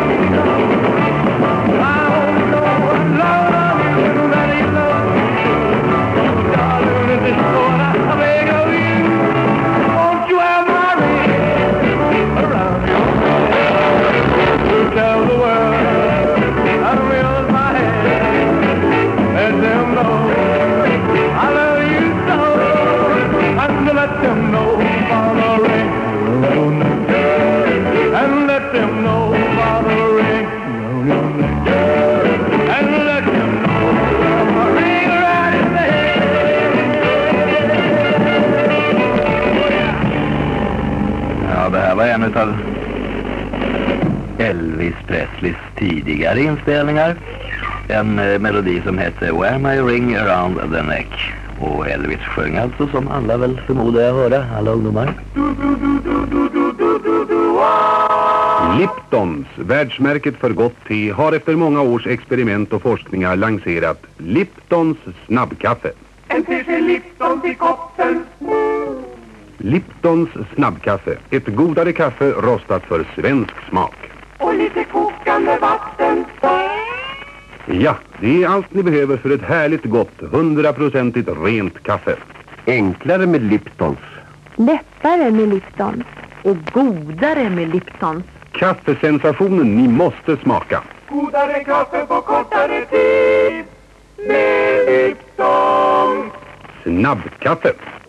I only know what love you, and that you love me. Oh, darling, this is what I beg of you. Won't you have my ring around your neck to tell the world I'm yours by hand? Let them know I love you so, and let them know by the ring around your neck, and let them know by the ring around your neck, and let them know by the ring around your neck. Ja, det här var en av Elvis Presleys tidigare inspelningar. En eh, melodi som hette Wear My Ring Around the Neck. Och Elvis sjöng alltså, som alla väl förmodar jag höra, alla ungdomar. Liptons, världsmärket för gott te, har efter många års experiment och forskningar lanserat Liptons snabbkaffe. En tesked Liptons i koppen. Liptons snabbkaffe, ett godare kaffe rostat för svensk smak. Och lite kokande vatten. Ja, det är allt ni behöver för ett härligt gott, hundraprocentigt rent kaffe. Enklare med Liptons. Lättare med Lipton. Och godare med Lipton. Kaffesensationen ni måste smaka. Godare kaffe på kortare tid med Lipton. Snabbkaffe.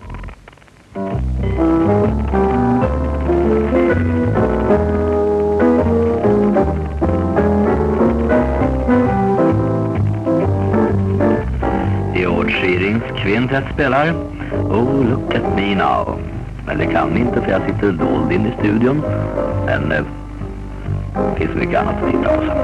George Shearings kvintett spelar Oh, look at me now. Men det kan inte, för jag sitter dold in i studion. Men eh, det finns mycket annat att titta på sen.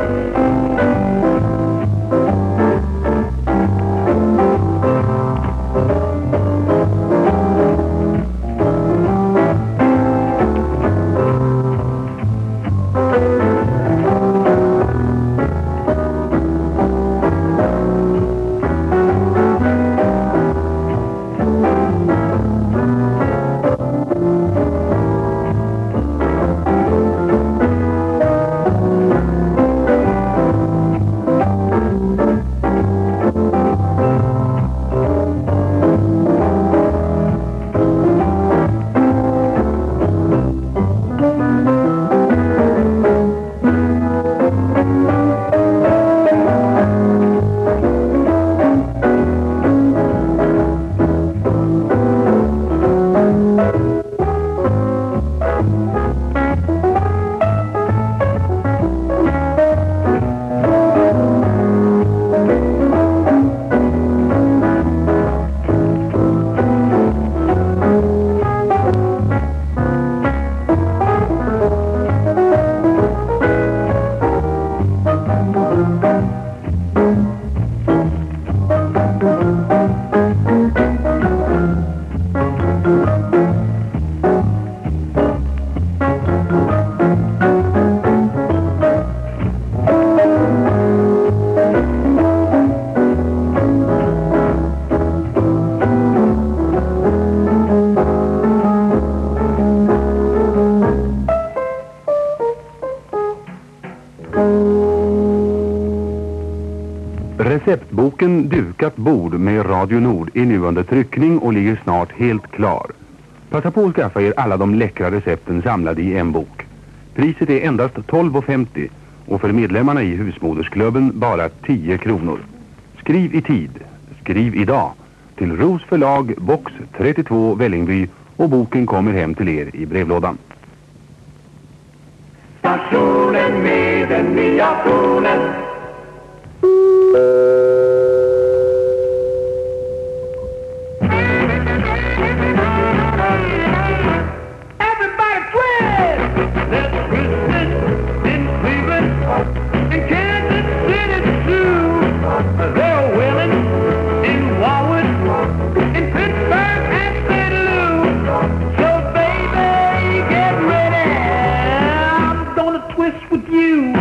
Receptboken Dukat bord med Radio Nord är nu under tryckning och ligger snart helt klar. Passa på att skaffa er alla de läckra recepten samlade i en bok. Priset är endast tolv femtio och för medlemmarna i husmodersklubben bara tio kronor. Skriv i tid, skriv idag till Ros förlag, box trettiotvå, Vällingby, och boken kommer hem till er i brevlådan. Stationen med den nya tonen. Everybody twist! Let's twist it in Cleveland, in Kansas City too. They're willing in Warwood, in Pittsburgh and Saint Louis. So baby, get ready. I'm gonna twist with you.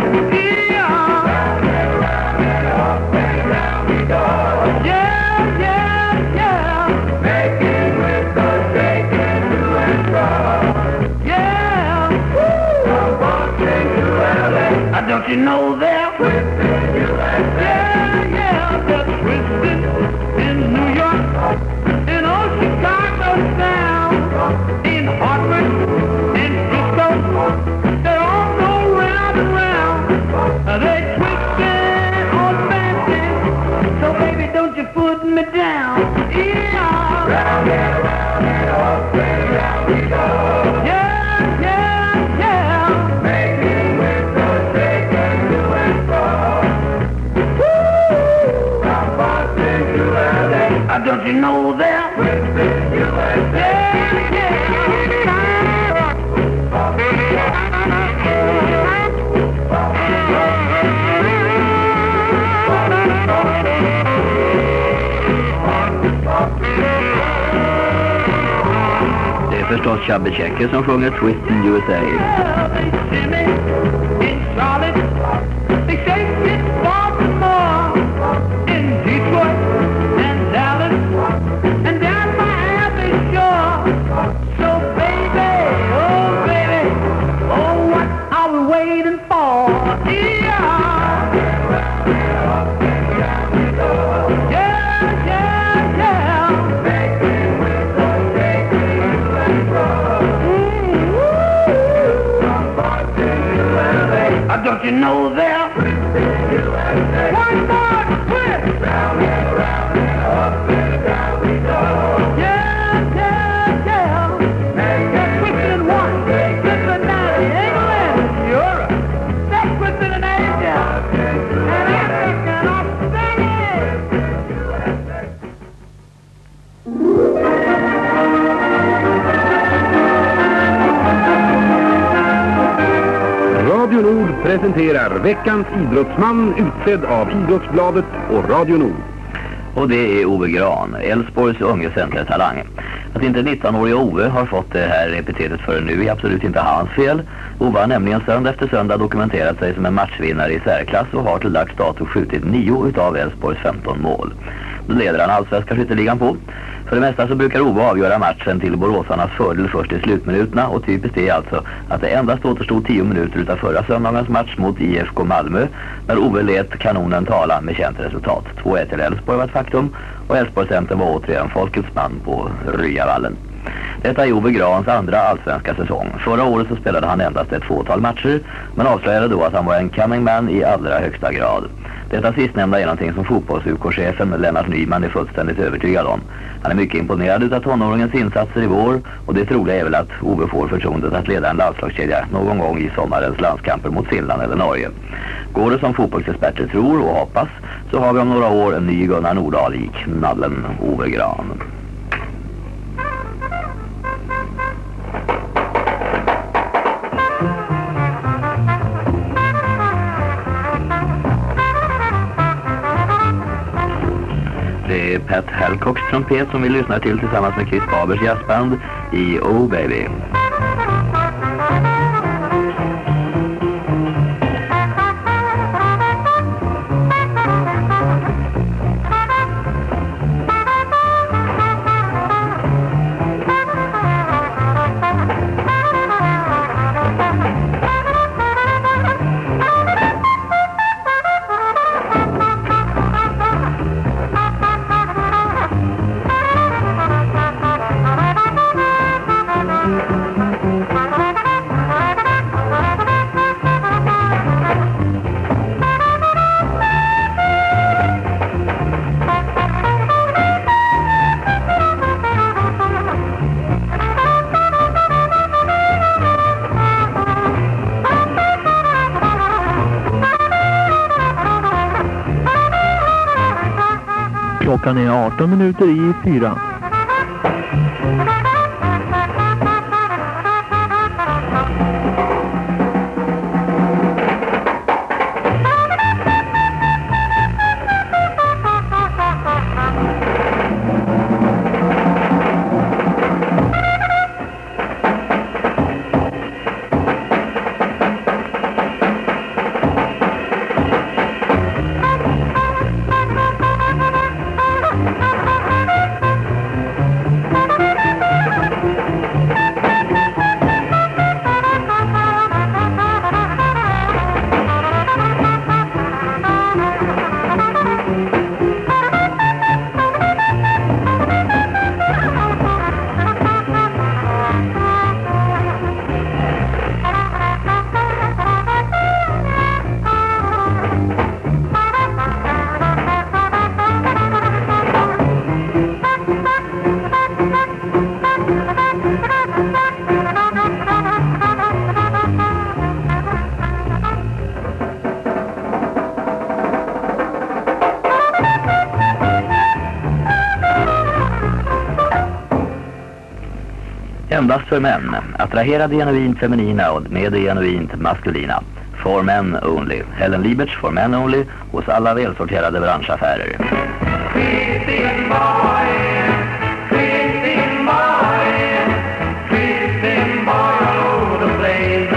Don't you know they're twisted? Yeah, yeah, they're twisted in New York, in old Chicago sound, in Hartford, in Frisco. They all go round and round. They twisted on fancy. So baby, don't you put me down. Yeah. Round and round and up and round we go. Yeah, yeah, yeah. Making with the shaking to and fro. Woo! From Boston to L A. Uh, don't you know that? Twisted U S A. Yeah, yeah. Det är förstås Chubby Checker som sjunger Twist in U S A. Don't you know that? One more twist! Round and round and up and down we go. Yeah, yeah, yeah. They're twisted in one, Cincinnati, England, Europe. They're twisted in Asia, and Africa and Australia. Radio Nord presenterar veckans idrottsman utsedd av Idrottsbladet och Radio Nord. Och det är Ove Gran, Älvsborgs unge centertalang. Att inte nittonåriga Ove har fått det här epitetet för nu är absolut inte hans fel. Ove har nämligen söndag efter söndag dokumenterat sig som en matchvinnare i särklass och har till dags dato skjutit nio utav Älvsborgs femton mål. Då leder han allsvenska skytteligan på. För det mesta så brukar Ove avgöra matchen till boråsarnas fördel först i slutminuterna, och typiskt är alltså att det endast återstod tio minuter utav förra söndagens match mot I F K Malmö när Ove lät kanonen tala med känt resultat. två ett till Älvsborg var ett faktum, och Älvsborgscentern var återigen folkets man på Ryavallen. Detta är Ove Grans andra allsvenska säsong. Förra året så spelade han endast ett fåtal matcher, men avslöjade då att han var en coming man i allra högsta grad. Detta sistnämnda är någonting som fotbolls-U K-chefen Lennart Nyman är fullständigt övertygad om. Han är mycket imponerad utav tonåringens insatser i vår, och det troliga är väl att Ove får förtroendet att leda en landslagskedja någon gång i sommarens landskamper mot Finland eller Norge. Går det som fotbollsexperter tror och hoppas, så har vi om några år en ny Gunnar Nordahl i knallen Ove Gran. Det är Pat Halcocks trumpet som vi lyssnar till tillsammans med Chris Babers jazzband i Oh Baby. Klockan är arton minuter i fyra. Endast för män. Attrahera det genuint feminina och med det genuint maskulina. For men only. Helen Lieberts for men only hos alla välsorterade branschaffärer. Christine boy, Christine boy, Christine boy all over the place.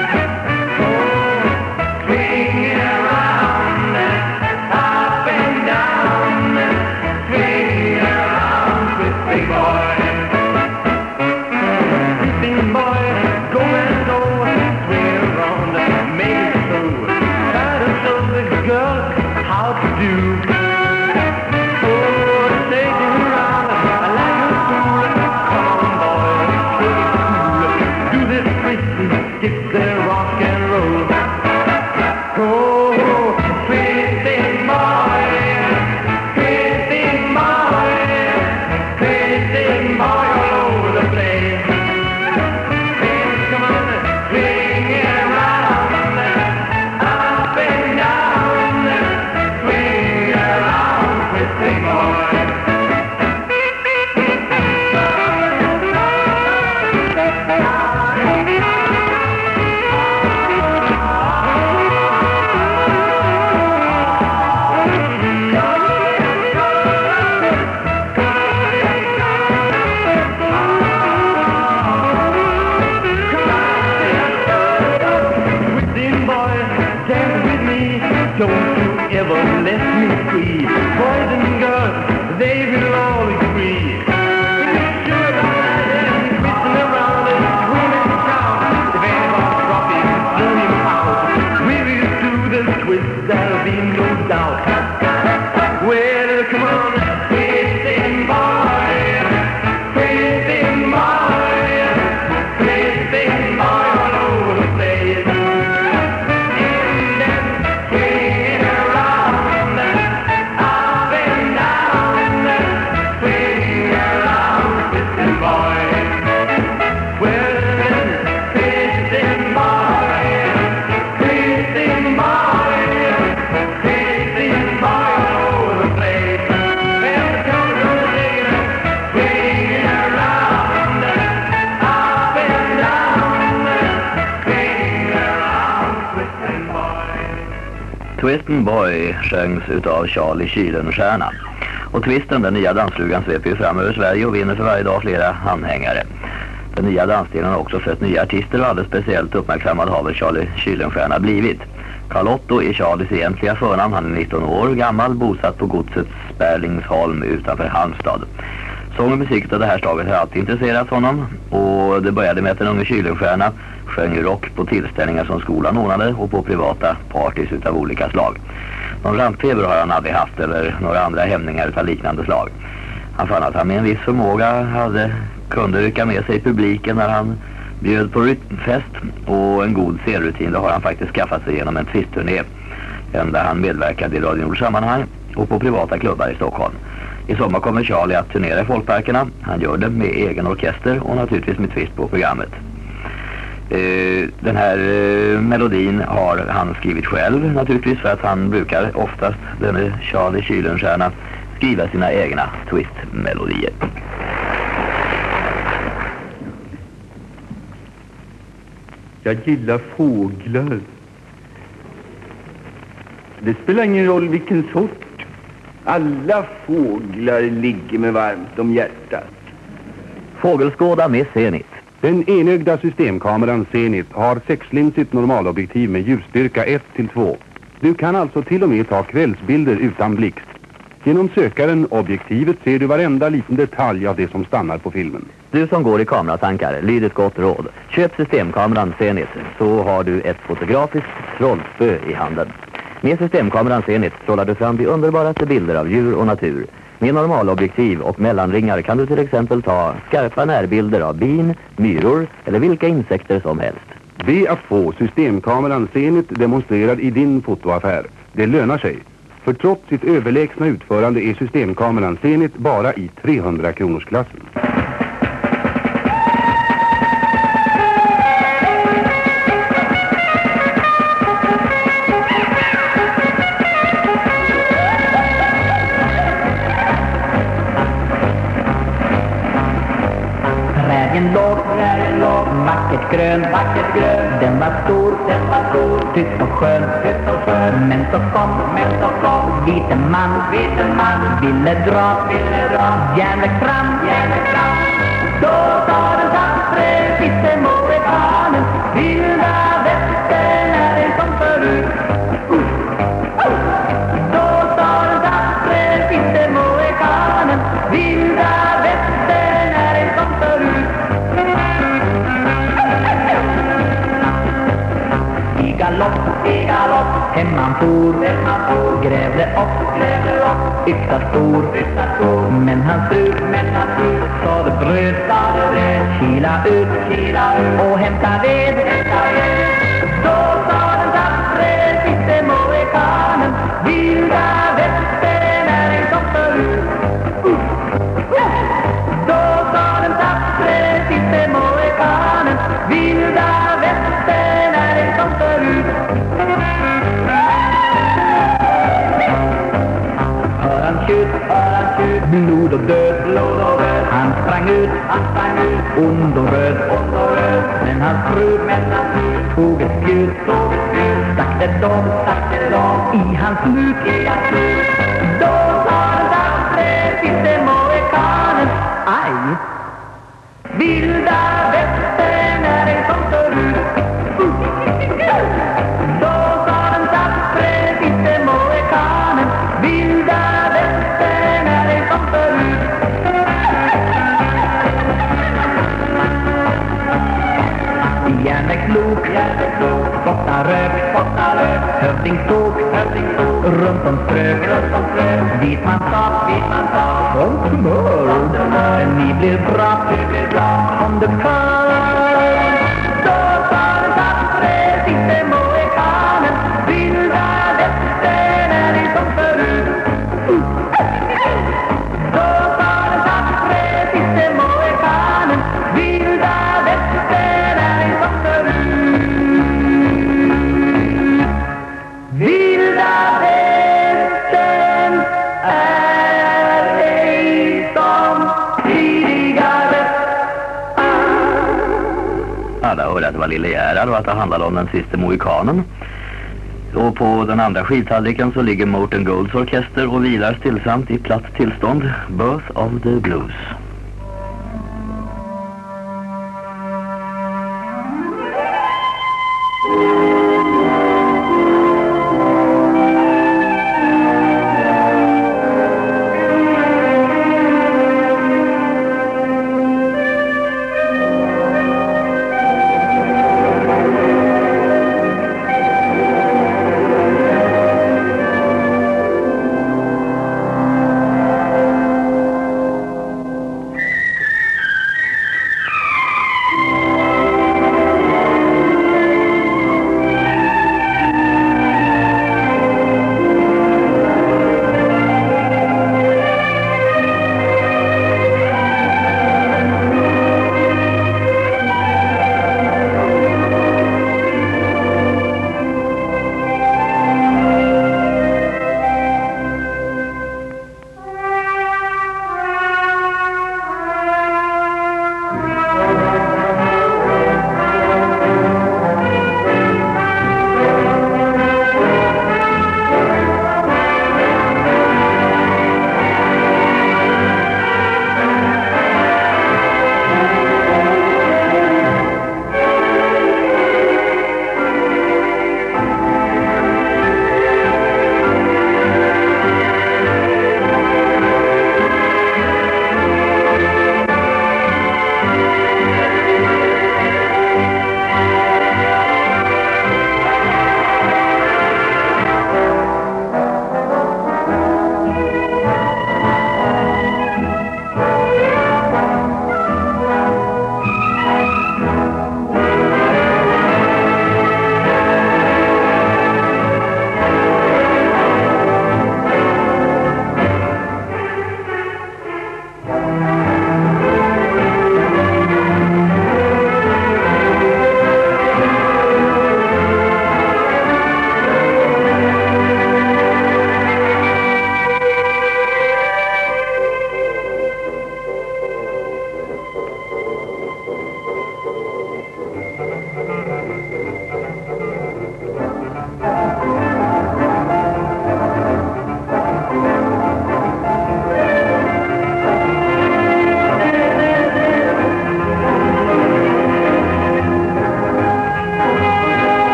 Oh, swing around, up and down, swing around, Christine boy. Christine boy, go and go, swing around, make it so. Try to show the girl how to do. Get their rock and roll. Oh, Christine boy, Christine boy, Christine boy all over the place. Hey, come on, swing around, up and down, swing around, Christine boy. Don't you ever let me free. Boys and girls, they will all agree. It's sure that I'm twisting around and screaming and shout. If anybody's dropping, throw him out. We will do the twist, there'll be no doubt. Well, come on, Christine boy, Christine boy, Christine boy all over the place. Twisten Boy sjöngs utav Charlie Kylenstierna. Och Twisten, den nya dansflugan, sveper ju fram över Sverige och vinner för varje dag flera anhängare. Den nya dansstilen har också fött nya artister och alldeles speciellt uppmärksammad har väl Charlie Kylenstierna blivit. Carlotto är Charlies egentliga förnamn, han är nitton år gammal, bosatt på godset Sperlingsholm utanför Halmstad. Sång och musik av det här slaget har alltid intresserat honom och det började med att den unge Kylenstierna sjöng rock på tillställningar som skolan ordnade och på privata partys utav olika slag. Någon rampfeber har han aldrig haft eller några andra hämningar utav liknande slag. Han fann att han med en viss förmåga hade, kunde rycka med sig publiken när han bjöd på rytmfest och en god scenrutin det har han faktiskt skaffat sig genom en twistturné. Ända han medverkade i Radio Nords sammanhang och på privata klubbar i Stockholm. I sommar kommer Charlie att turnera i folkparkerna. Han gör det med egen orkester och naturligtvis med twist på programmet. Uh, den här uh, melodin har han skrivit själv naturligtvis för att han brukar oftast, denne Charlie Kylenstierna, skriva sina egna twist-melodier. Jag gillar fåglar. Det spelar ingen roll vilken sort. Alla fåglar ligger med varmt om hjärtat. Fågelskåda med Zenit. Den enögda systemkameran Zenit har sexlinsigt normalobjektiv med ljusstyrka ett till två. Du kan alltså till och med ta kvällsbilder utan blixt. Genom sökaren objektivet ser du varenda liten detalj av det som stannar på filmen. Du som går i kameratankar, lyd ett gott råd. Köp systemkameran Zenit, så har du ett fotografiskt trollspö i handen. Med systemkameran Zenit trollar du fram de underbaraste bilder av djur och natur. Med normalobjektiv och mellanringar kan du till exempel ta skarpa närbilder av bin, myror eller vilka insekter som helst. Be att få systemkameran Zenit demonstrerad i din fotoaffär. Det lönar sig. För trots sitt överlägsna utförande är systemkameran Zenit bara i trehundra kronors klassen. Träden låg, träden låg, vackert grön, vackert grön. Den var stor, den var stor, tyst och skön, tyst och skön. Men så kom, men så kom, vite man, vite man. Ville dra, ville dra, järnväg fram, järnväg fram. Då sa den tappre, visse mohikanen. Vilda västern när den kom förut. Då sa den tappre, visse mohikanen. Vilda västern när den kom förut. I galopp, i galopp, hemman for, hemman for. Grävde upp, grävde upp, yxa stor, yxa stor. Men han fru, men han fru, sa det bröd, sa det bröd. Kila ut, kila ut, och hämta ved, hämta ved. Då sa den tappre, sitte mohikanen. Vilda västern när den kom förut. Då sa den tappre, sitte mohikanen. Vilda västern när den kom förut. Hör han tjut, hör han tjut, blod och död, blod och död. Han sprang ut, han sprang ut, ond och röd, ond och röd. Men hans fru, men hans fru, tog ett spjut, tog ett spjut. Stack det dom, stack det dom, i hans luk, i hans luk. Då sa den tappre, sitte mohikanen. Aj! Vilda västern när den kom förut. Då sa den tappre, sitte mohikanen. Vilda västern när den kom förut. Järnvägslok, järnvägslok, spotta rök, spotta rök. Hövding stod, hövding stod, runt om strök, runt om strök. Dit man sa, dit man sa, sånt humör. Ni blir bra, ni blir bra, om du kan. Då sa den tappre, sitte mohikanen. Vilda västern när den kom förut. Då sa den tappre, sitte mohikanen. Vilda västern när den kom förut. Vilda västern är ej som tidigare. Alla hörde att det var Lille Gerhard och att det handlade om den sista mohikanen. Och på den andra skivtallriken så ligger Morten Golds orkester och vilar stillsamt i platt tillstånd. Birth of the Blues.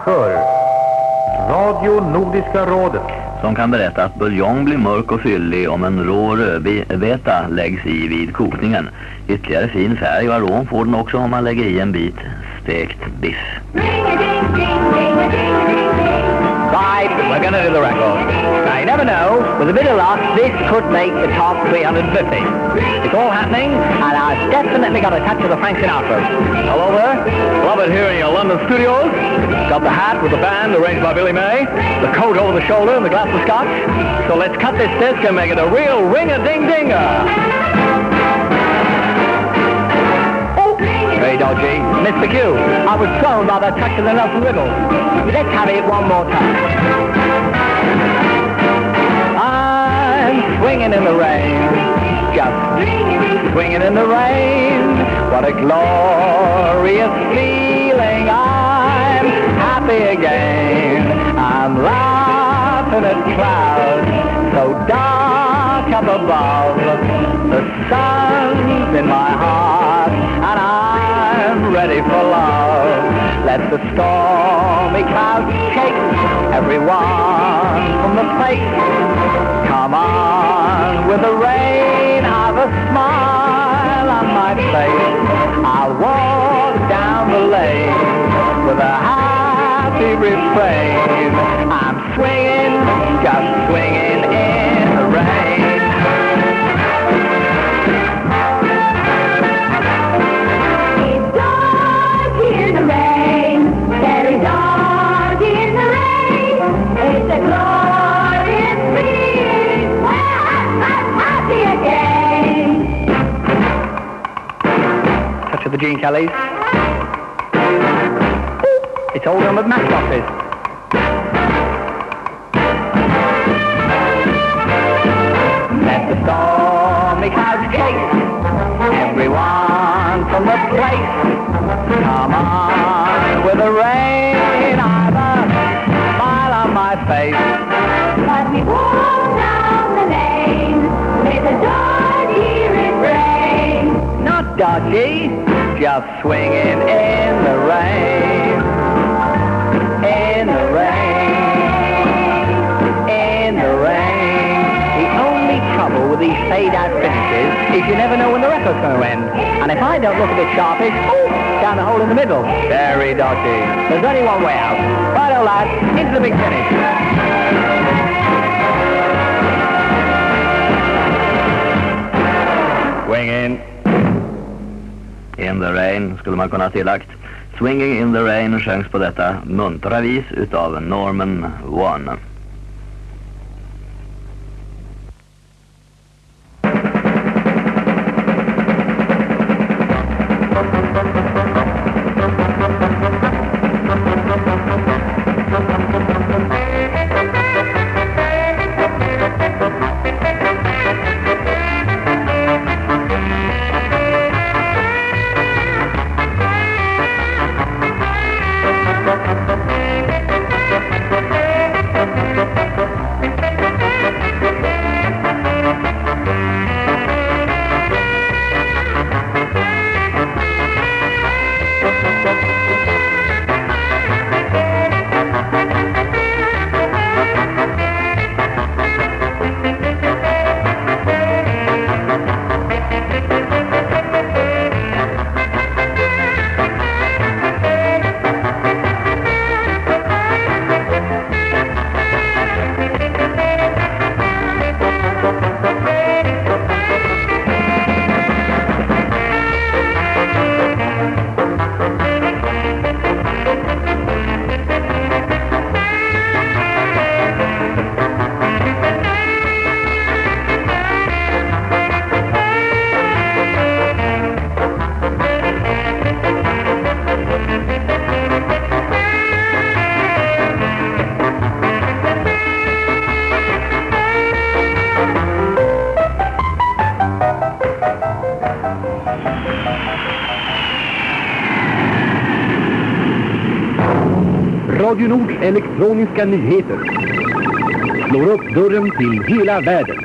för Radio Nordiska rådet. Som kan berätta att buljong blir mörk och fyllig om en rå rödbeta läggs i vid kokningen. Ytterligare fin färg och arom får den också om man lägger i en bit stekt biff. Right, we're going to do the record. Now, you never know, with a bit of luck, this could make the top three hundred fifty. It's all happening, and I've definitely got a touch of the Frank Sinatra. Hello there. Love it here in your London studios. Got the hat with the band arranged by Billy May, the coat over the shoulder and the glass of scotch. So let's cut this disc and make it a real ring-a-ding-dinger. Very dodgy. Mister Q, I was thrown by that touch of the Nelson Riddle. Let's have it one more time. I'm swinging in the rain, just swinging in the rain. What a glorious feeling. I'm happy again. I'm laughing at clouds so dark up above. The sun's in my heart and I'm ready for love. Let the stormy clouds shake everyone from the place. Come on with the rain, have a smile on my face. I'll walk down the lane with a happy refrain. I'm swinging, just swinging in the rain. To the Gene Kellys. It's all done with matchboxes. Let the stormy clouds chase everyone from the place. Come on with the rain, I've a smile on my face. Let me walk down the lane with a dodgy refrain. Not dodgy, just swinging in the rain, in the rain, in the rain. The only trouble with these fade-out finishes is you never know when the record's going to end. And if I don't look a bit sharpish, oh, down the hole in the middle. Very dodgy. There's only one way out. Right, all lads, into the big finish. Swinging in the rain skulle man kunna tillagt. Swinging in the rain sjöngs på detta muntra vis utav Norman One. Radio Nords elektroniska nyheter slår upp dörren till hela världen.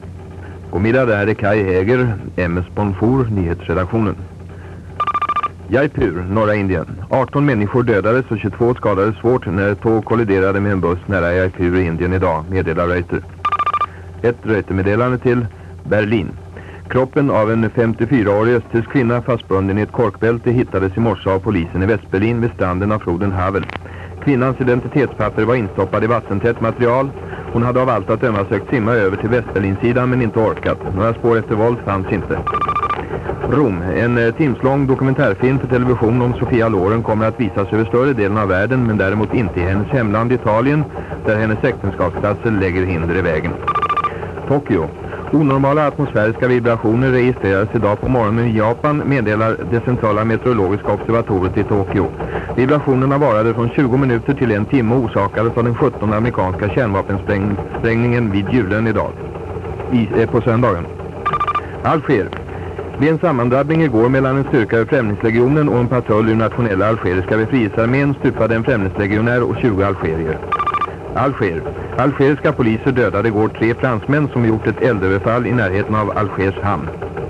God middag, där är Kai Häger, M S Bonfour, nyhetsredaktionen. Jaipur, norra Indien. arton människor dödades och tjugotvå skadades svårt när ett tåg kolliderade med en buss nära Jaipur i Indien idag, meddelar Reuters. Ett Reuters-meddelande till Berlin. Kroppen av en femtiofyraårig östtysk kvinna fastbunden i ett korkbälte hittades i morse av polisen i Västberlin vid stranden av floden Havel. Kvinnans identitetspapper var instoppad i vattentätt material. Hon hade av allt att döma sökt simma över till Västberlinsidan men inte orkat. Några spår efter våld fanns inte. Rom, en timslång dokumentärfilm för television om Sofia Loren kommer att visas över större delen av världen men däremot inte i hennes hemland Italien där hennes äktenskapsplatser lägger hinder i vägen. Tokyo. Onormala atmosfäriska vibrationer registreras idag på morgonen i Japan, meddelar det centrala meteorologiska observatoriet i Tokyo. Vibrationerna varade från tjugo minuter till en timme och orsakades av den sjuttonde amerikanska kärnvapensprängningen vid julen idag, i, eh, på söndagen. Alger. Vid en sammandrabbning igår mellan en styrka ur Främlingslegionen och en patrull ur nationella algeriska befrielsearmén stupade en främlingslegionär och tjugo algerier. Alger. Algeriska poliser dödade igår tre fransmän som gjort ett eldöverfall i närheten av Algers hamn.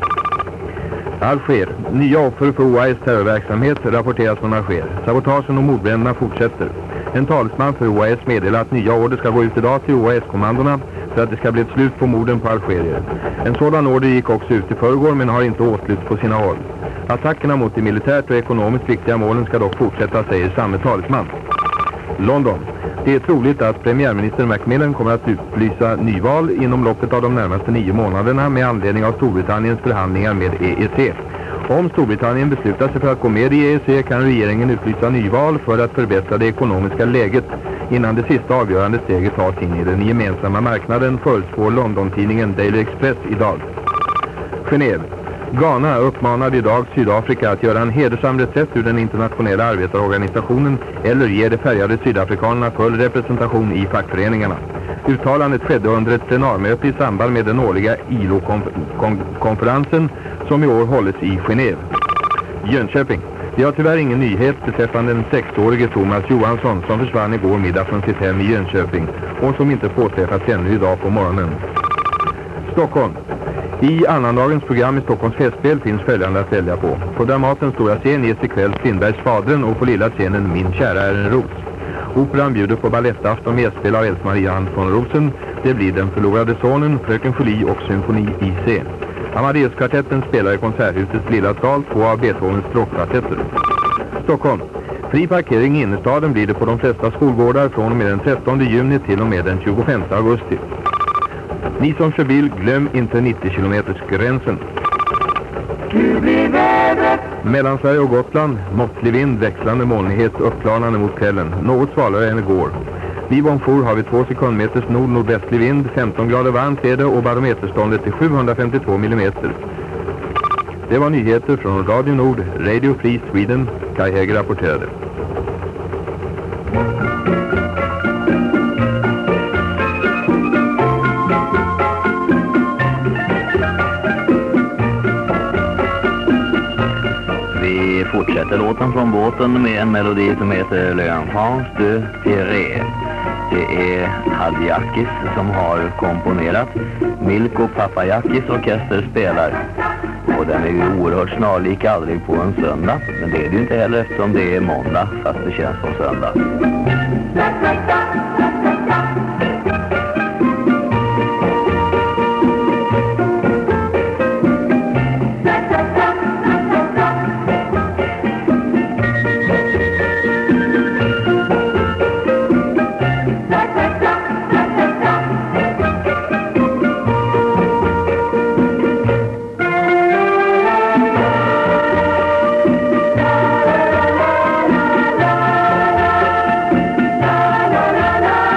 Alger. Nya offer för O A S terrorverksamhet rapporteras från Alger. Sabotagen och mordbränderna fortsätter. En talesman för O A S meddelar att nya order ska gå ut idag till O A S-kommandona för att det ska bli ett slut på morden på algerier. En sådan order gick också ut i förrgår men har inte åtlytt på sina håll. Attackerna mot de militärt och ekonomiskt viktiga målen ska dock fortsätta, säger samme talesman. London. Det är troligt att premiärminister Macmillan kommer att utlysa nyval inom loppet av de närmaste nio månaderna med anledning av Storbritanniens förhandlingar med E E C. Om Storbritannien beslutar sig för att gå med i E E C kan regeringen utlysa nyval för att förbättra det ekonomiska läget innan det sista avgörande steget tas in i den gemensamma marknaden, förutspår London-tidningen Daily Express idag. Genève. Ghana uppmanade idag Sydafrika att göra en hedersam reträtt ur den internationella arbetarorganisationen eller ge de färgade sydafrikanerna full representation i fackföreningarna. Uttalandet skedde under ett plenarmöte i samband med den årliga I L O-konferensen som i år hålls i Genève. Jönköping. Vi har tyvärr ingen nyhet beträffande den sexårige Thomas Johansson som försvann igår middag från sitt hem i Jönköping och som inte påträffats ännu idag på morgonen. Stockholm. I annandagens program i Stockholms festspel finns följande att välja på. På Dramatens stora scen ges ikväll Strindbergs Fadren och på lilla scenen Min kära är en ros. Operan bjuder på balettafton med spel av Else-Marie Ann von Rosen. Det blir Den förlorade sonen, Fröken Julie och Symfoni i C. Amadeus-kvartetten spelar i Konserthusets lilla sal två av Beethovens stråkkvartetter. Stockholm. Fri parkering i innerstaden blir det på de flesta skolgårdar från och med den trettonde juni till och med den tjugofemte augusti. Ni som kör bil, glöm inte nittio kilometers gränsen. Mellan Sverige och Gotland, måttlig vind, växlande molnighet, uppklarnande mot kvällen. Något svalare än igår. Vid Bonjour har vi två sekundmeters nord-nordvästlig vind, femton grader varmt är det och barometerståndet är sjuhundrafemtiotvå millimeter. Det var nyheter från Radio Nord, Radio Free Sweden, Kai Häger rapporterade. Vi fortsätter låten från båten med en melodi som heter L'Enfant de Thérèse. Det är Hadjiakis som har komponerat. Milko Papayakis orkester spelar. Och den är ju oerhört snarlik aldrig på en söndag. Men det är det ju inte heller eftersom det är måndag fast det känns som söndag. La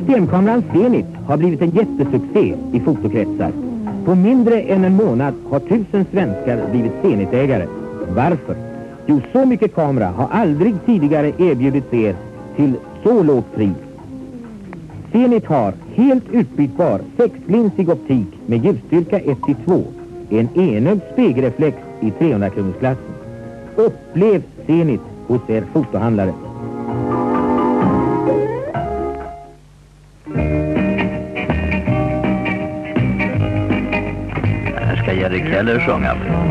Systemkameran Zenit har blivit en jättesuccé i fotokretsar. På mindre än en månad har tusen svenskar blivit Zenit-ägare. Varför? Jo, så mycket kamera har aldrig tidigare erbjudits er till så lågt pris. Zenit har helt utbytbar sexlinsig optik med ljusstyrka ett till två. En enögd spegelreflex i trehundra-kronorsklassen. Upplev Zenit hos er fotohandlare. Här ska Jerry Keller sjunga.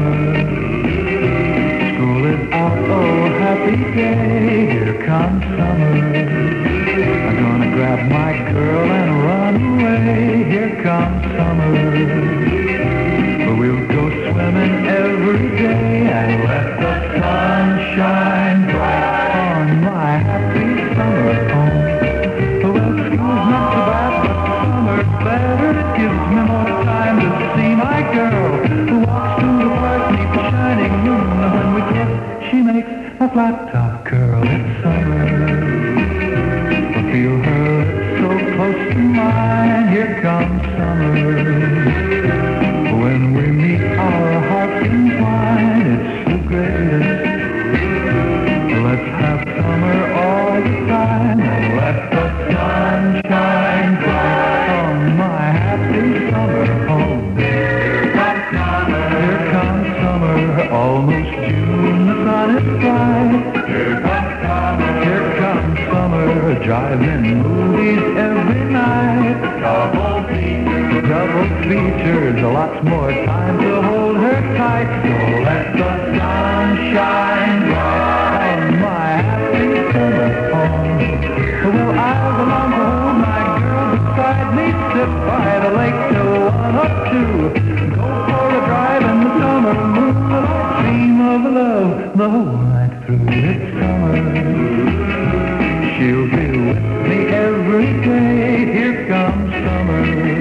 School is out, oh happy day, here comes summer. I'm gonna grab my girl and run away, here comes summer. We'll go swimming every day and let the sun shine bright on my happy summer home. Well, school's not so bad, but summer's better. It gives me more time to see my girl who walks through the park beneath the shining moon. And when we kiss, she makes a flat top curl. It's summer. I feel her lips so close to mine. Here comes summer. When we meet, our hearts entwine. It's the greatest. Let's have summer all the time and let the sun shine bright on my happy summer home. Here comes summer. Here comes summer. Almost June, the sun is bright. Here comes summer. Here comes summer. Driving movies every night. Double features. Double features. A lot more time to hold her tight. So let the sun shine bright on my happy summer home. Well, I belong to hold my girl beside me. Sit by the lake till one or two. Go for a drive in the summer moonlight. Dream of love the whole night through. It's summer. She'll be with me every day. Here comes summer.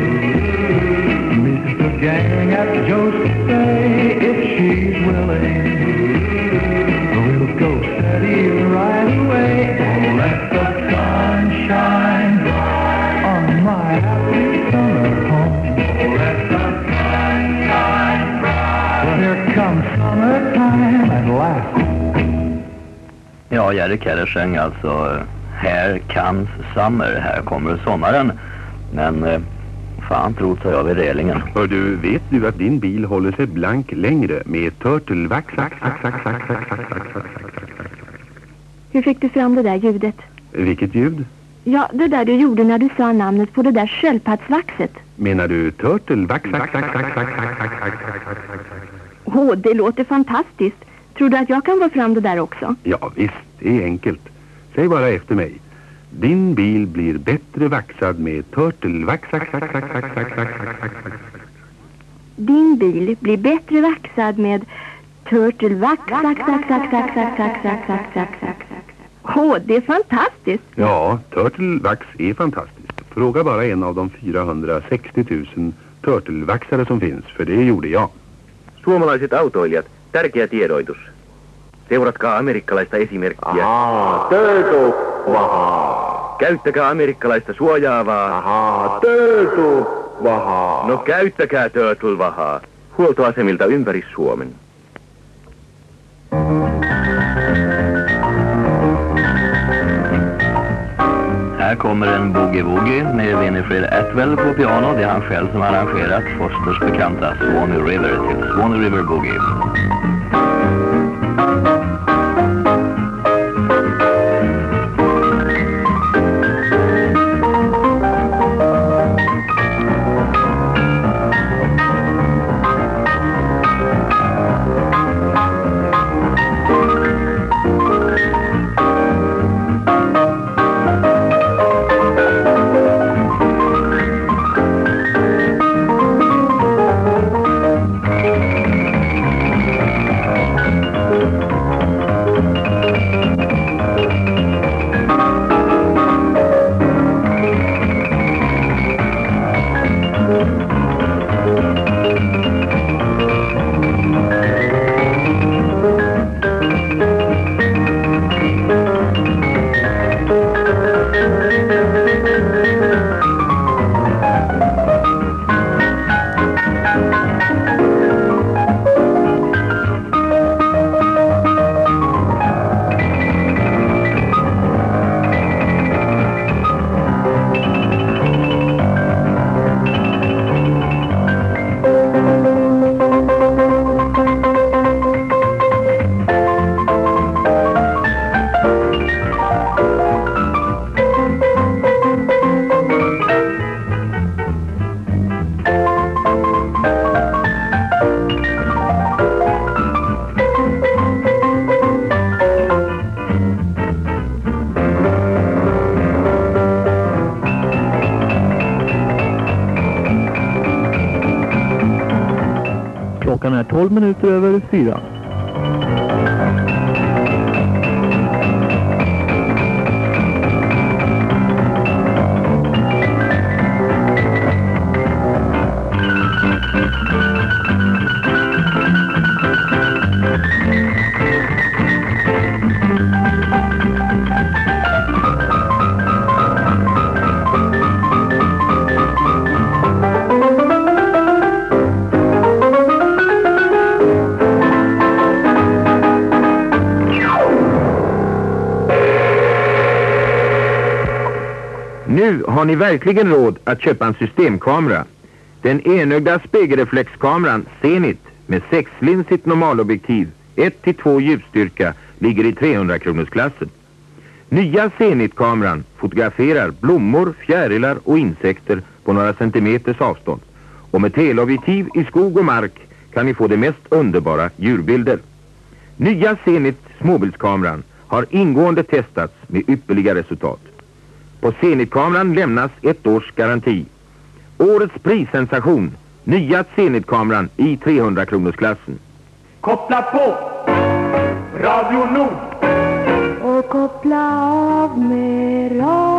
Meet the gang at Joseph Bay if she's willing. We'll go steady right away and let the sun shine bright on my happy summer home. Let the sun shine bright. Well, here comes summertime at last. Ja, Jerry Keller sjöng alltså Here comes summer, här kommer sommaren. Men eh, fan trots jag vid relingen. Hör du, vet du att din bil håller sig blank längre med turtelvax? Hur fick du fram det där ljudet? Vilket ljud? Ja, det där du gjorde när du sa namnet på det där sköldpaddsvaxet. Menar du turtelvax? Åh, oh, det låter fantastiskt. Tror du att jag kan få fram det där också? Ja, visst, det är enkelt. Säg bara efter mig. Din bil blir bättre vaxad med turtelvax. Din bil blir bättre vaxad med turtelvax. Åh, det är fantastiskt. Ja, turtelvax är fantastiskt. Fråga bara en av de fyrahundrasextio tusen turtelvaxare som finns, för det gjorde jag. Suomalaiset autoilijat, tärkeä tiedoitus. Seuratkaa amerikkalaista esimerkkiä. Ahaa, töötuvahaa. Käyttäkää amerikkalaista suojaavaa. Ahaa, töötuvahaa. No käyttäkää töötulvahaa. Huoltoasemilta ympäri Suomen. Här kommer en boogie-woogie med Winifred Atwell på piano. Det är han själv som arrangerat Fosters bekanta Swanee River till Swanee River Boogie. tolv minuter över fyra. Nu har ni verkligen råd att köpa en systemkamera. Den enögda spegelreflexkameran Zenit med sexlinsigt normalobjektiv ett till två ljusstyrka ligger i trehundra kronors klassen. Nya Zenit-kameran fotograferar blommor, fjärilar och insekter på några centimeters avstånd. Och med teleobjektiv i skog och mark kan ni få de mest underbara djurbilder. Nya Zenit småbildskameran har ingående testats med ypperliga resultat. På Zenit-kameran lämnas ett års garanti. Årets prissensation, nya Zenit-kameran i trehundra kronors klassen. Koppla på Radio Nord och koppla av med radio.